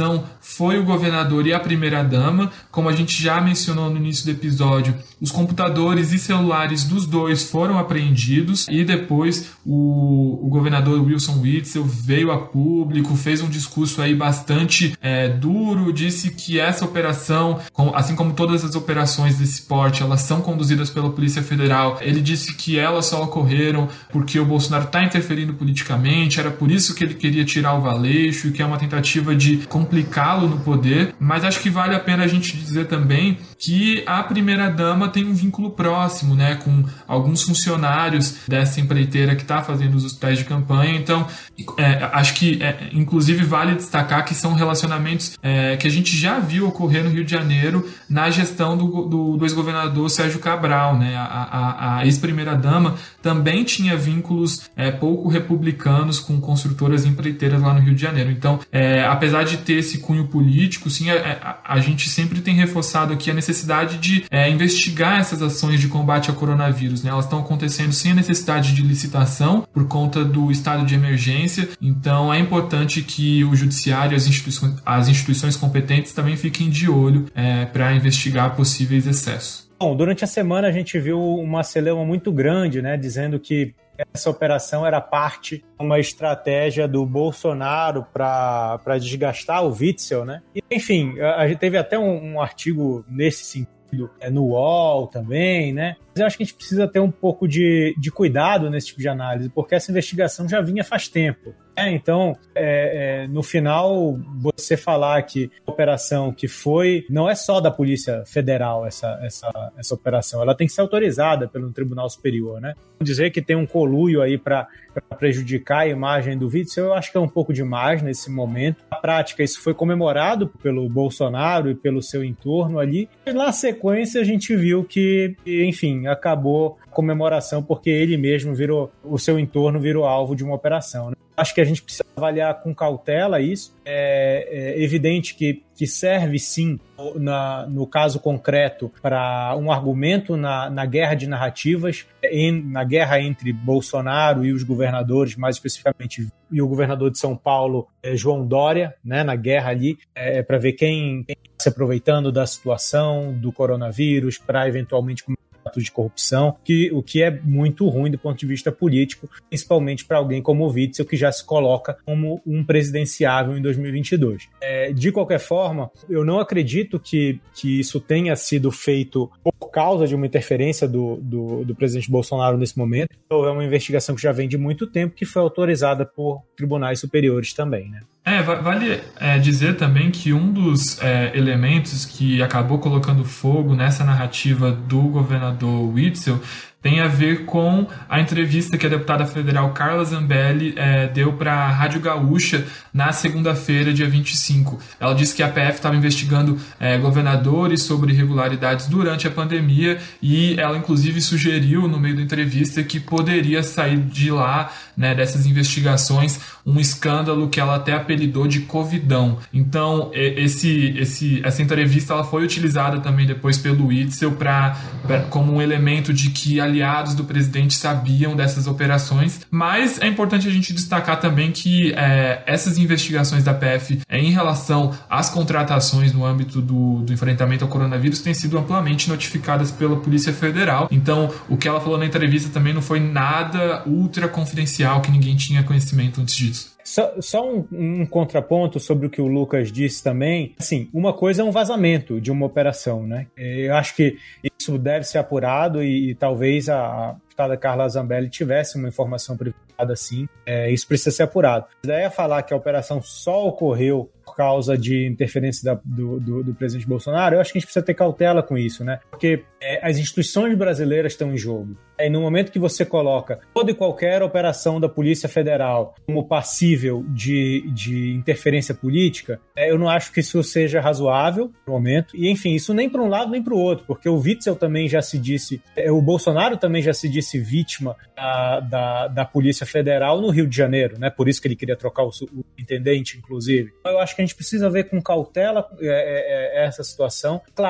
foi o governador e a primeira-dama. Como a gente já mencionou no início do episódio, os computadores e celulares dos dois foram apreendidos e depois o, o governador Wilson Witzel veio a público, fez um discurso aí bastante é, duro, disse que essa operação, assim como todas as operações desse porte, elas são conduzidas pela Polícia Federal. Ele disse que elas só ocorreram porque o Bolsonaro está interferindo politicamente, era por isso que ele queria tirar o Valeixo e que é uma tentativa de complicá-lo no poder. Mas acho que vale a pena a gente dizer também que a primeira-dama tem um vínculo próximo, né, com alguns funcionários dessa empreiteira que está fazendo os hospitais de campanha. Então, é, acho que, é, inclusive, vale destacar que são relacionamentos é, que a gente já viu ocorrer no Rio de Janeiro na gestão do, do, do ex-governador Sérgio Cabral, né? A, a, a ex-primeira-dama também tinha vínculos é, pouco republicanos com construtoras e empreiteiras lá no Rio de Janeiro. Então, é, apesar de ter esse cunho político, sim, a, a, a gente sempre tem reforçado aqui a necessidade de é, investigar essas ações de combate ao coronavírus, né? Elas estão acontecendo sem a necessidade de licitação por conta do estado de emergência. Então, é importante que o judiciário e as instituições, as instituições competentes também fiquem de olho é, para investigar possíveis excessos. Bom, durante a semana a gente viu uma celeuma muito grande, né, dizendo que essa operação era parte de uma estratégia do Bolsonaro para desgastar o Witzel, né? E, enfim, a gente teve até um, um artigo nesse sentido é, no U O L também, né? Mas eu acho que a gente precisa ter um pouco de, de cuidado nesse tipo de análise, porque essa investigação já vinha faz tempo. É, então, é, é, no final, você falar que a operação que foi, não é só da Polícia Federal essa, essa, essa operação, ela tem que ser autorizada pelo Tribunal Superior, né? Dizer que tem um coluio aí para prejudicar a imagem do Witzel, eu acho que é um pouco demais nesse momento. Na prática, isso foi comemorado pelo Bolsonaro e pelo seu entorno ali. E na sequência, a gente viu que, enfim, acabou a comemoração porque ele mesmo virou, o seu entorno virou alvo de uma operação, né? Acho que a gente precisa avaliar com cautela isso. É, é evidente que, que serve, sim, na, no caso concreto, para um argumento na, na guerra de narrativas, em, na guerra entre Bolsonaro e os governadores, mais especificamente, e o governador de São Paulo, é, João Dória, né, na guerra ali, é, para ver quem está se aproveitando da situação do coronavírus para eventualmente de corrupção, que, o que é muito ruim do ponto de vista político, principalmente para alguém como o Witzel, que já se coloca como um presidenciável em dois mil e vinte e dois. É, de qualquer forma, eu não acredito que, que isso tenha sido feito por causa de uma interferência do, do, do presidente Bolsonaro nesse momento. Então, é uma investigação que já vem de muito tempo, que foi autorizada por tribunais superiores também, né? É, vale é, dizer também que um dos é, elementos que acabou colocando fogo nessa narrativa do governador Witzel tem a ver com a entrevista que a deputada federal Carla Zambelli é, deu para a Rádio Gaúcha na segunda-feira, dia vinte e cinco. Ela disse que a P F estava investigando é, governadores sobre irregularidades durante a pandemia e ela, inclusive, sugeriu no meio da entrevista que poderia sair de lá, né, dessas investigações, um escândalo que ela até apelidou de Covidão. Então, esse, esse, essa entrevista ela foi utilizada também depois pelo Witzel pra, pra, como um elemento de que aliados do presidente sabiam dessas operações, mas é importante a gente destacar também que é, essas investigações da P F é, em relação às contratações no âmbito do, do enfrentamento ao coronavírus têm sido amplamente notificadas pela Polícia Federal. Então, o que ela falou na entrevista também não foi nada ultra confidencial, que ninguém tinha conhecimento antes disso. Só, só um, um contraponto sobre o que o Lucas disse também. Assim, uma coisa é um vazamento de uma operação, né? Eu acho que isso deve ser apurado e, e talvez a deputada Carla Zambelli tivesse uma informação privilegiada assim. É, isso precisa ser apurado. A ideia é falar que a operação só ocorreu por causa de interferência da, do, do, do presidente Bolsonaro, eu acho que a gente precisa ter cautela com isso, né? Porque é, as instituições brasileiras estão em jogo. E no momento que você coloca toda e qualquer operação da Polícia Federal como passível de, de interferência política, é, eu não acho que isso seja razoável no momento. E, enfim, isso nem para um lado nem para o outro, porque o Witzel também já se disse, é, o Bolsonaro também já se disse vítima da, da, da Polícia Federal no Rio de Janeiro, né? Por isso que ele queria trocar o, o intendente, inclusive. Eu acho que a gente precisa ver com cautela é, é, essa situação. Claro,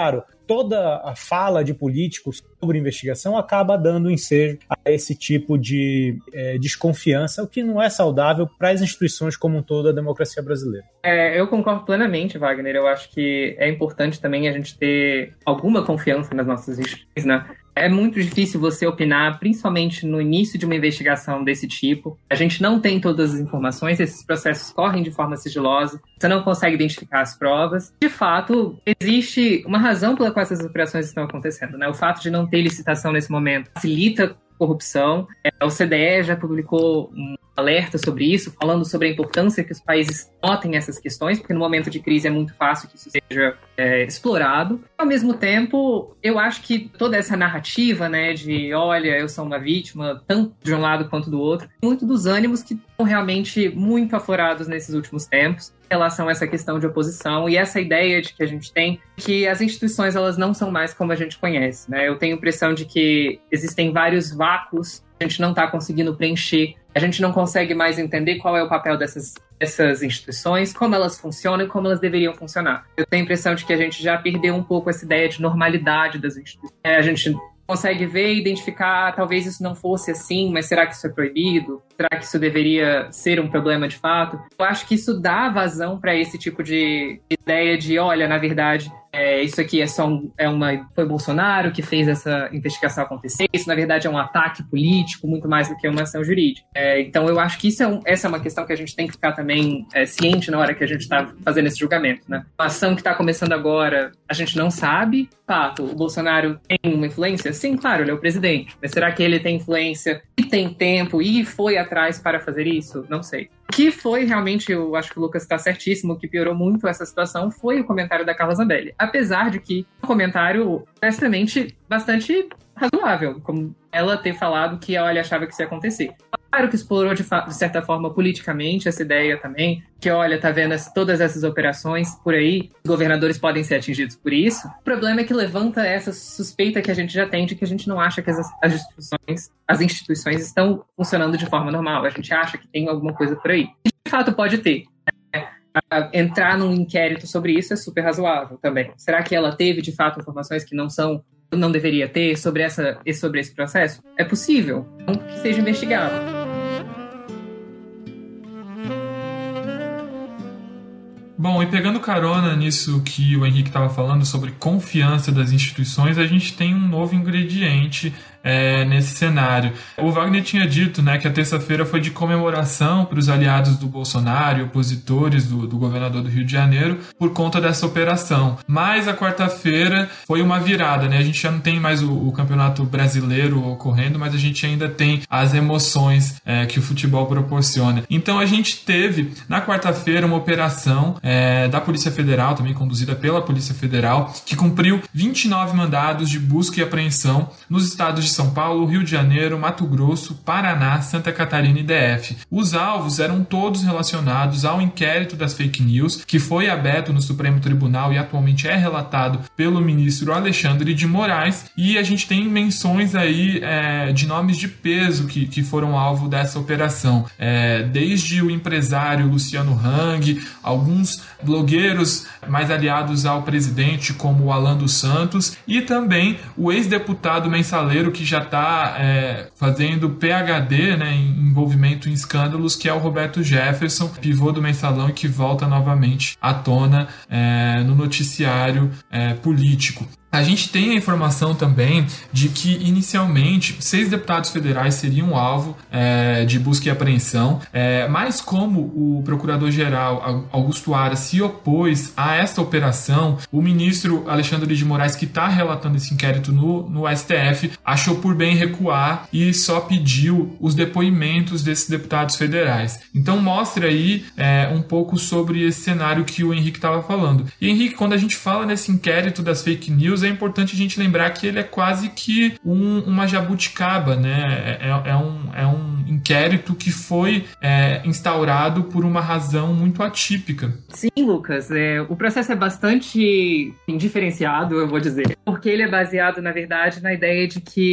toda a fala de políticos sobre investigação acaba dando ensejo a esse tipo de é, desconfiança, o que não é saudável para as instituições como um todo da democracia brasileira. É, eu concordo plenamente, Wagner. Eu acho que é importante também a gente ter alguma confiança nas nossas instituições, né? É muito difícil você opinar, principalmente no início de uma investigação desse tipo. A gente não tem todas as informações, esses processos correm de forma sigilosa, você não consegue identificar as provas. De fato, existe uma razão pela qual essas operações estão acontecendo, né? O fato de não ter licitação nesse momento facilita corrupção. O C D E já publicou um alerta sobre isso, falando sobre a importância que os países notem essas questões, porque no momento de crise é muito fácil que isso seja é, explorado. Ao mesmo tempo, eu acho que toda essa narrativa, né, de olha, eu sou uma vítima, tanto de um lado quanto do outro, muito dos ânimos que estão realmente muito aflorados nesses últimos tempos em relação a essa questão de oposição e essa ideia de que a gente tem que as instituições elas não são mais como a gente conhece, né? Eu tenho a impressão de que existem vários vácuos que a gente não está conseguindo preencher, a gente não consegue mais entender qual é o papel dessas, dessas instituições, como elas funcionam e como elas deveriam funcionar. Eu tenho a impressão de que a gente já perdeu um pouco essa ideia de normalidade das instituições. É, a gente consegue ver e identificar, talvez isso não fosse assim, mas será que isso é proibido? Será que isso deveria ser um problema de fato? Eu acho que isso dá vazão para esse tipo de ideia de, olha, na verdade, é, isso aqui é só um, é uma, foi Bolsonaro que fez essa investigação acontecer, isso na verdade é um ataque político, muito mais do que uma ação jurídica. É, então eu acho que isso é um, essa é uma questão que a gente tem que ficar também é, ciente na hora que a gente está fazendo esse julgamento, né? Uma ação que está começando agora, a gente não sabe. Fato, o Bolsonaro tem uma influência? Sim, claro, ele é o presidente. Mas será que ele tem influência e tem tempo e foi atrás para fazer isso? Não sei. O que foi realmente, eu acho que o Lucas está certíssimo, o que piorou muito essa situação foi o comentário da Carla Zambelli. Apesar de que um comentário, honestamente, bastante razoável, como ela ter falado que, olha, achava que isso ia acontecer. Claro que explorou, de, de certa forma, politicamente essa ideia também, que, olha, tá vendo as, todas essas operações por aí, os governadores podem ser atingidos por isso. O problema é que levanta essa suspeita que a gente já tem de que a gente não acha que as, as, instituições, as instituições estão funcionando de forma normal. A gente acha que tem alguma coisa por aí. E, de fato, pode ter. Entrar num inquérito sobre isso é super razoável também. Será que ela teve, de fato, informações que não são, não deveria ter sobre, essa, sobre esse processo? É possível. Então, que seja investigado. Bom, e pegando carona nisso que o Henrique estava falando sobre confiança das instituições, a gente tem um novo ingrediente é, nesse cenário. O Wagner tinha dito, né, que a terça-feira foi de comemoração para os aliados do Bolsonaro e opositores do, do governador do Rio de Janeiro por conta dessa operação. Mas a quarta-feira foi uma virada, né? A gente já não tem mais o, o campeonato brasileiro ocorrendo, mas a gente ainda tem as emoções é, que o futebol proporciona. Então a gente teve na quarta-feira uma operação é, da Polícia Federal, também conduzida pela Polícia Federal, que cumpriu vinte e nove mandados de busca e apreensão nos estados de São Paulo, Rio de Janeiro, Mato Grosso, Paraná, Santa Catarina e D F. Os alvos eram todos relacionados ao inquérito das fake news, que foi aberto no Supremo Tribunal e atualmente é relatado pelo ministro Alexandre de Moraes, e a gente tem menções aí é, de nomes de peso que, que foram alvo dessa operação. É, desde o empresário Luciano Hang, alguns blogueiros mais aliados ao presidente, como o Alan dos Santos, e também o ex-deputado mensaleiro que já está é, fazendo P H D, né, em envolvimento em escândalos, que é o Roberto Jefferson, pivô do Mensalão, e que volta novamente à tona é, no noticiário é, político. A gente tem a informação também de que, inicialmente, seis deputados federais seriam alvo é, de busca e apreensão, é, mas como o procurador-geral Augusto Aras se opôs a esta operação, o ministro Alexandre de Moraes, que está relatando esse inquérito no, no S T F, achou por bem recuar e só pediu os depoimentos desses deputados federais. Então mostra aí é, um pouco sobre esse cenário que o Henrique estava falando. E, Henrique, quando a gente fala nesse inquérito das fake news, é importante a gente lembrar que ele é quase que um, uma jabuticaba, né? É, é, um, é um inquérito que foi é, instaurado por uma razão muito atípica. Sim, Lucas. É, o processo é bastante indiferenciado, eu vou dizer, porque ele é baseado, na verdade, na ideia de que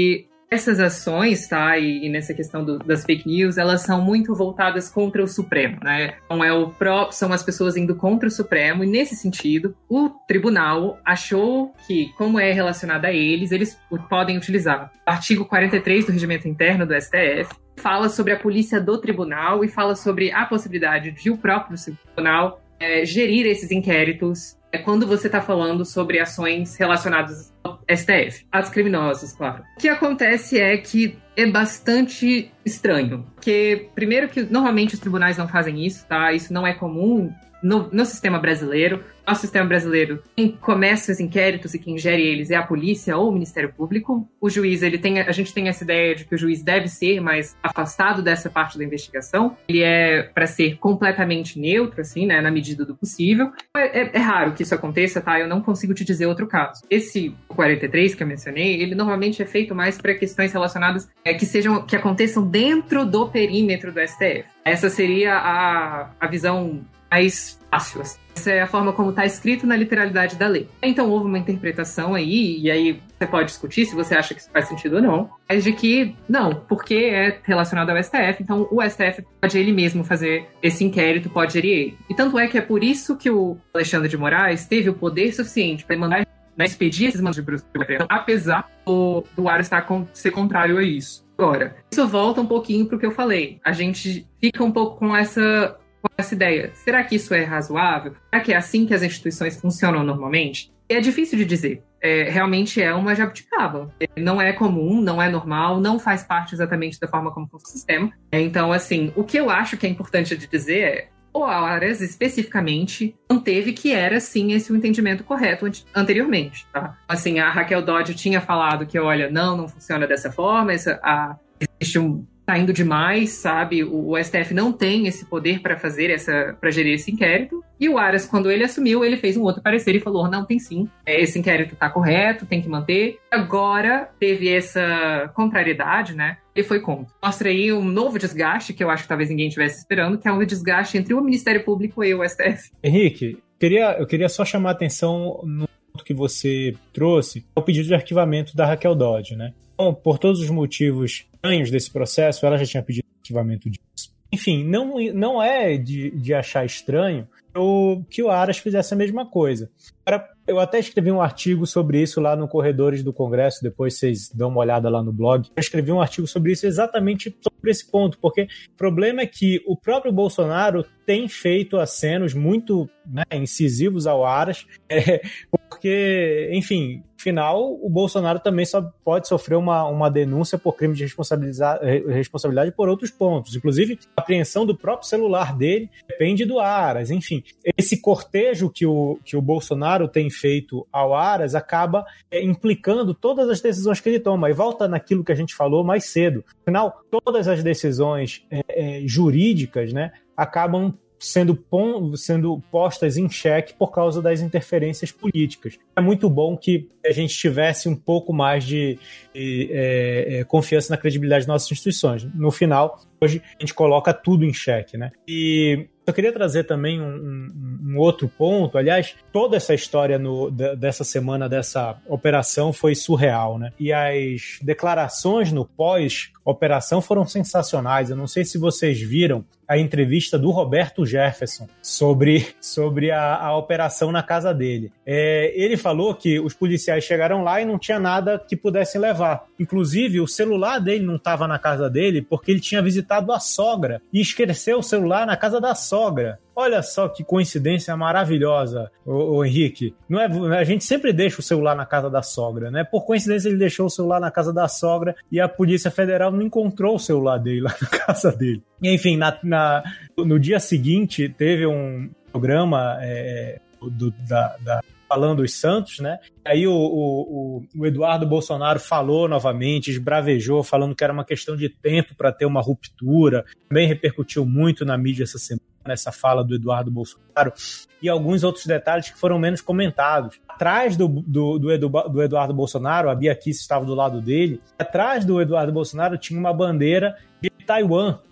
essas ações, tá, e, e nessa questão do, das fake news, elas são muito voltadas contra o Supremo, né? Então é o próprio, são as pessoas indo contra o Supremo, e nesse sentido, o tribunal achou que, como é relacionado a eles, eles podem utilizar o artigo quarenta e três do Regimento Interno do S T F, fala sobre a polícia do tribunal e fala sobre a possibilidade de o próprio tribunal é, gerir esses inquéritos é, quando você está falando sobre ações relacionadas ao S T F, atos criminosos, claro. O que acontece é que é bastante estranho, porque, primeiro, que normalmente os tribunais não fazem isso, tá? Isso não é comum no, no sistema brasileiro. Nosso sistema brasileiro, quem começa os inquéritos e quem gere eles é a polícia ou o Ministério Público. O juiz, ele tem, a gente tem essa ideia de que o juiz deve ser mais afastado dessa parte da investigação. Ele é para ser completamente neutro, assim, né, na medida do possível. É, é, é raro que isso aconteça, tá? Eu não consigo te dizer outro caso. Esse quarenta e três que eu mencionei, ele normalmente é feito mais para questões relacionadas é, que sejam, que aconteçam dentro do perímetro do S T F. Essa seria a, a visão mais fácil, assim. Essa é a forma como está escrito na literalidade da lei. Então houve uma interpretação aí, e aí você pode discutir se você acha que isso faz sentido ou não, mas de que não, porque é relacionado ao S T F, então o S T F pode ele mesmo fazer esse inquérito, pode gerir ele. E tanto é que é por isso que o Alexandre de Moraes teve o poder suficiente para mandar, né, expedir esses mandos de prisão, apesar do, do Aras estar com, ser contrário a isso. Agora, isso volta um pouquinho para o que eu falei. A gente fica um pouco com essa... com essa ideia. Será que isso é razoável? Será que é assim que as instituições funcionam normalmente? É difícil de dizer. É, realmente é uma jabuticaba. Não é comum, não é normal, não faz parte exatamente da forma como funciona o sistema. Então, assim, o que eu acho que é importante de dizer é o Aras, especificamente, manteve que era, sim, esse o entendimento correto anteriormente, tá? Assim, a Raquel Dodge tinha falado que, olha, não, não funciona dessa forma, essa, a, existe um... tá indo demais, sabe? O, o S T F não tem esse poder para fazer essa, para gerir esse inquérito. E o Aras, quando ele assumiu, ele fez um outro parecer e falou: não, tem sim, esse inquérito tá correto, tem que manter. Agora teve essa contrariedade, né? Ele foi contra. Mostra aí um novo desgaste que eu acho que talvez ninguém estivesse esperando, que é um desgaste entre o Ministério Público e o S T F. Henrique, queria, eu queria só chamar a atenção no ponto que você trouxe, o pedido de arquivamento da Raquel Dodge, né? Então, por todos os motivos estranhos desse processo, ela já tinha pedido arquivamento disso. Enfim, não, não é de, de achar estranho o, que o Aras fizesse a mesma coisa. Eu até escrevi um artigo sobre isso lá no Corredores do Congresso, depois vocês dão uma olhada lá no blog. Eu escrevi um artigo sobre isso exatamente sobre esse ponto, porque o problema é que o próprio Bolsonaro tem feito acenos muito, né, incisivos ao Aras, é, porque, enfim, afinal, o Bolsonaro também só pode sofrer uma, uma denúncia por crime de responsabilidade por outros pontos. Inclusive, a apreensão do próprio celular dele depende do Aras. Enfim, esse cortejo que o, que o Bolsonaro tem feito ao Aras acaba é, implicando todas as decisões que ele toma. E volta naquilo que a gente falou mais cedo. Afinal, todas as decisões é, é, jurídicas, né, acabam Sendo, pon- sendo postas em xeque por causa das interferências políticas. É muito bom que a gente tivesse um pouco mais de, de é, é, confiança na credibilidade das nossas instituições. No final, hoje a gente coloca tudo em xeque, né? E eu queria trazer também um, um, um outro ponto. Aliás, toda essa história no, de, dessa semana, dessa operação, foi surreal, né? E as declarações no pós-operação foram sensacionais. Eu não sei se vocês viram a entrevista do Roberto Jefferson sobre, sobre a, a operação na casa dele. É, ele falou que os policiais chegaram lá e não tinha nada que pudessem levar. Inclusive, o celular dele não estava na casa dele porque ele tinha visitado a sogra e esqueceu o celular na casa da sogra. Olha só que coincidência maravilhosa, ô, ô Henrique. Não é, a gente sempre deixa o celular na casa da sogra, né? Por coincidência, ele deixou o celular na casa da sogra e a Polícia Federal não encontrou o celular dele lá na casa dele. E, enfim, na, na, no dia seguinte, teve um programa é, do, da, da falando os Santos, né? Aí o, o, o Eduardo Bolsonaro falou novamente, esbravejou, falando que era uma questão de tempo para ter uma ruptura. Também repercutiu muito na mídia essa semana, nessa fala do Eduardo Bolsonaro, e alguns outros detalhes que foram menos comentados. Atrás do, do, do, Edu, do Eduardo Bolsonaro, a Bia Kicis estava do lado dele, atrás do Eduardo Bolsonaro tinha uma bandeira de Taiwan.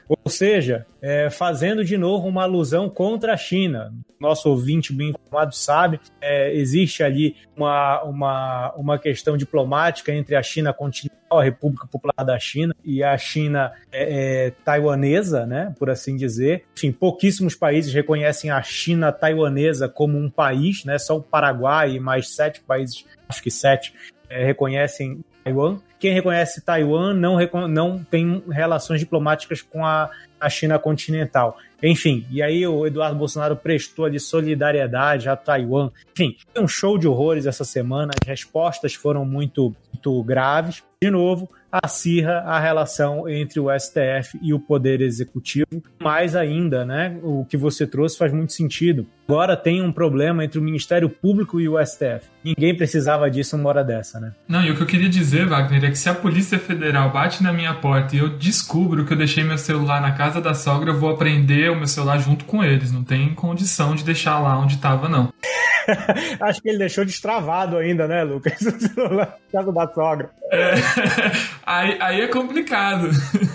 Ou seja, é, fazendo de novo uma alusão contra a China. Nosso ouvinte bem informado sabe, é, existe ali uma, uma, uma questão diplomática entre a China continental, a República Popular da China, e a China é, é, taiwanesa, né, por assim dizer. Enfim, pouquíssimos países reconhecem a China taiwanesa como um país, né, só o Paraguai e mais sete países, acho que sete, é, reconhecem Taiwan. Quem reconhece Taiwan não, não tem relações diplomáticas com a, a China continental. Enfim, e aí o Eduardo Bolsonaro prestou ali solidariedade a Taiwan. Enfim, foi um show de horrores essa semana, as respostas foram muito, muito graves. De novo, acirra a relação entre o S T F e o Poder Executivo. Mais ainda, né, o que você trouxe faz muito sentido. Agora tem um problema entre o Ministério Público e o S T F. Ninguém precisava disso uma hora dessa, né? Não, e o que eu queria dizer, Wagner, é que se a Polícia Federal bate na minha porta e eu descubro que eu deixei meu celular na casa da sogra, eu vou apreender o meu celular junto com eles. Não tem condição de deixar lá onde estava, não. Acho que ele deixou destravado ainda, né, Lucas? O celular na casa da sogra. É, aí, aí é complicado.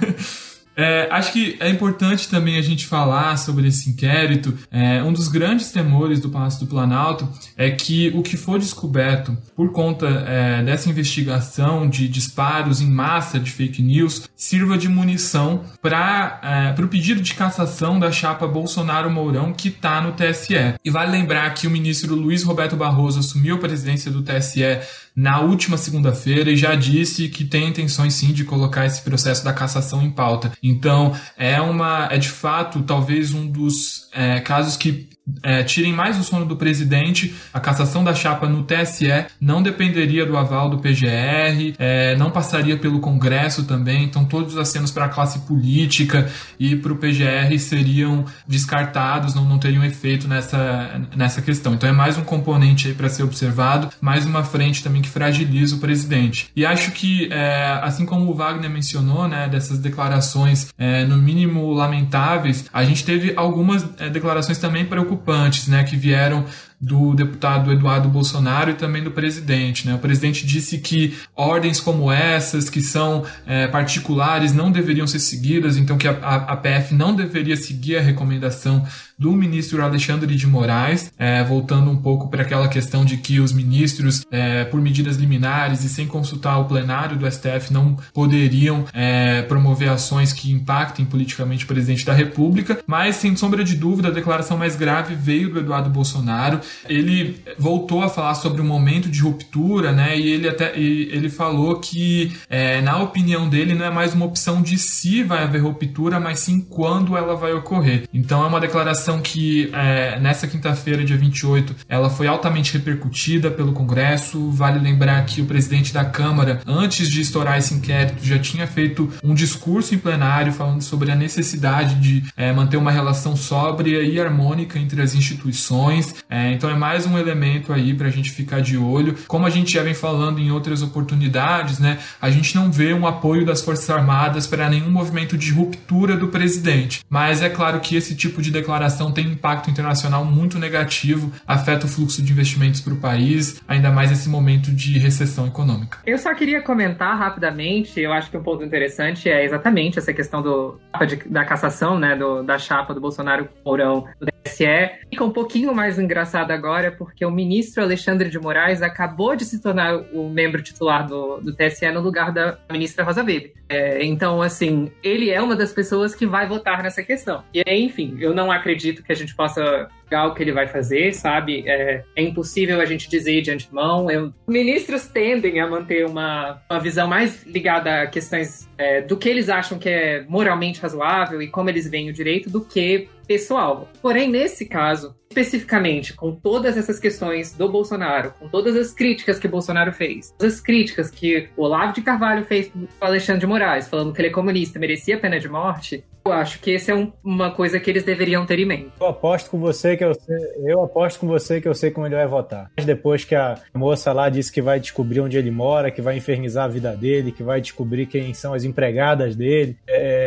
É, acho que é importante também a gente falar sobre esse inquérito. É, um dos grandes temores do Palácio do Planalto é que o que for descoberto por conta é, dessa investigação de disparos em massa de fake news sirva de munição para é, o pedido de cassação da chapa Bolsonaro-Mourão que está no T S E. E vale lembrar que o ministro Luiz Roberto Barroso assumiu a presidência do T S E na última segunda-feira e já disse que tem intenções sim de colocar esse processo da cassação em pauta. Então, é, uma, é de fato talvez um dos é, casos que é, tirem mais o sono do presidente. A cassação da chapa no T S E não dependeria do aval do P G R, é, não passaria pelo Congresso também, então todos os acenos para a classe política e para o P G R seriam descartados, não, não teriam efeito nessa, nessa questão. Então é mais um componente aí para ser observado, mais uma frente também que fragiliza o presidente. E acho que, é, assim como o Wagner mencionou, né, dessas declarações é, no mínimo lamentáveis, a gente teve algumas é, declarações também preocupantes, né, que vieram do deputado Eduardo Bolsonaro e também do presidente, né? O presidente disse que ordens como essas, que são é, particulares, não deveriam ser seguidas, então que a, a, a P F não deveria seguir a recomendação do ministro Alexandre de Moraes, é, voltando um pouco para aquela questão de que os ministros, é, por medidas liminares e sem consultar o plenário do S T F, não poderiam é, promover ações que impactem politicamente o presidente da República, mas, sem sombra de dúvida, a declaração mais grave veio do Eduardo Bolsonaro. Ele voltou a falar sobre um momento de ruptura, né? E ele até e ele falou que, é, na opinião dele, não é mais uma opção de se vai haver ruptura, mas sim quando ela vai ocorrer. Então é uma declaração que, é, nessa quinta-feira, dia vinte e oito, ela foi altamente repercutida pelo Congresso. Vale lembrar que o presidente da Câmara, antes de estourar esse inquérito, já tinha feito um discurso em plenário falando sobre a necessidade de é, manter uma relação sóbria e harmônica entre as instituições. É, então é mais um elemento aí para a gente ficar de olho. Como a gente já vem falando em outras oportunidades, né, a gente não vê um apoio das Forças Armadas para nenhum movimento de ruptura do presidente. Mas é claro que esse tipo de declaração tem um impacto internacional muito negativo, afeta o fluxo de investimentos para o país, ainda mais nesse momento de recessão econômica. Eu só queria comentar rapidamente, eu acho que um ponto interessante é exatamente essa questão do, da cassação, né, do, da chapa do Bolsonaro-Mourão do T S E. Fica um pouquinho mais engraçado agora, porque o ministro Alexandre de Moraes acabou de se tornar o membro titular do, do T S E no lugar da ministra Rosa Weber. É, então, assim, ele é uma das pessoas que vai votar nessa questão. E, enfim, eu não acredito que a gente possa pegar o que ele vai fazer, sabe? É, é impossível a gente dizer de antemão. Eu... Ministros tendem a manter uma, uma visão mais ligada a questões é, do que eles acham que é moralmente razoável e como eles veem o direito do que pessoal. Porém, nesse caso, especificamente, com todas essas questões do Bolsonaro, com todas as críticas que o Bolsonaro fez, as críticas que o Olavo de Carvalho fez para o Alexandre de Moraes, falando que ele é comunista, merecia pena de morte, eu acho que essa é um, uma coisa que eles deveriam ter em mente. Eu aposto com você que eu sei, eu aposto com você que eu sei como ele vai votar. Mas depois que a moça lá disse que vai descobrir onde ele mora, que vai infernizar a vida dele, que vai descobrir quem são as empregadas dele,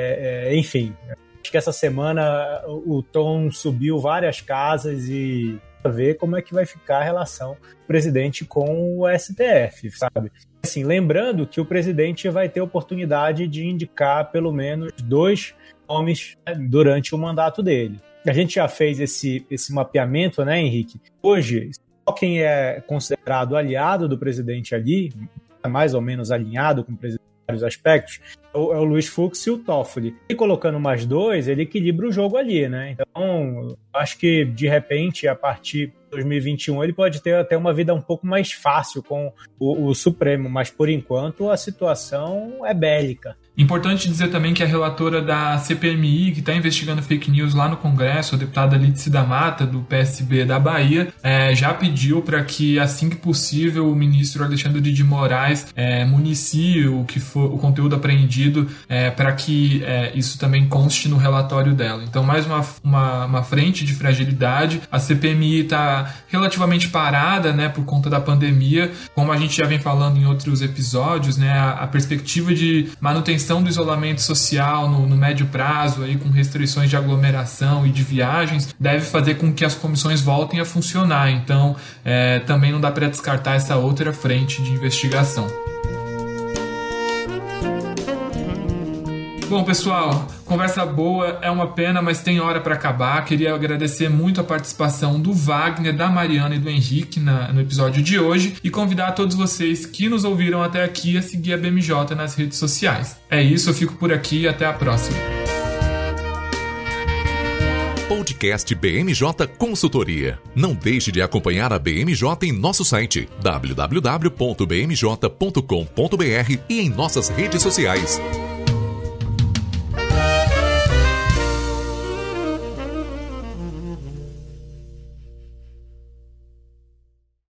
é, é, enfim... Acho que essa semana o tom subiu várias casas e ver como é que vai ficar a relação do presidente com o S T F, sabe? Assim, lembrando que o presidente vai ter oportunidade de indicar pelo menos dois nomes, né, durante o mandato dele. A gente já fez esse, esse mapeamento, né, Henrique? Hoje, só quem é considerado aliado do presidente ali, mais ou menos alinhado com o presidente em vários aspectos, é o, é o Luiz Fux e o Toffoli. E colocando mais dois, ele equilibra o jogo ali, né? Então, acho que, de repente, a partir de dois mil e vinte e um, ele pode ter até uma vida um pouco mais fácil com o, o Supremo, mas, por enquanto, a situação é bélica. Importante dizer também que a relatora da C P M I, que está investigando fake news lá no Congresso, a deputada Lídice da Mata, do P S B da Bahia, é, já pediu para que, assim que possível, o ministro Alexandre de Moraes é, municie o, que for, o conteúdo apreendido é, para que é, isso também conste no relatório dela. Então, mais uma, uma, uma frente de fragilidade. A C P M I está relativamente parada, né, por conta da pandemia. Como a gente já vem falando em outros episódios, né, a, a perspectiva de manutenção do isolamento social no, no médio prazo, aí, com restrições de aglomeração e de viagens, deve fazer com que as comissões voltem a funcionar. Então, é, também não dá para descartar essa outra frente de investigação. Bom, pessoal, conversa boa, é uma pena, mas tem hora para acabar. Queria agradecer muito a participação do Wagner, da Mariana e do Henrique na, no episódio de hoje e convidar todos vocês que nos ouviram até aqui a seguir a B M J nas redes sociais. É isso, eu fico por aqui e até a próxima. Podcast B M J Consultoria. Não deixe de acompanhar a B M J em nosso site w w w ponto b m j ponto com ponto b r e em nossas redes sociais.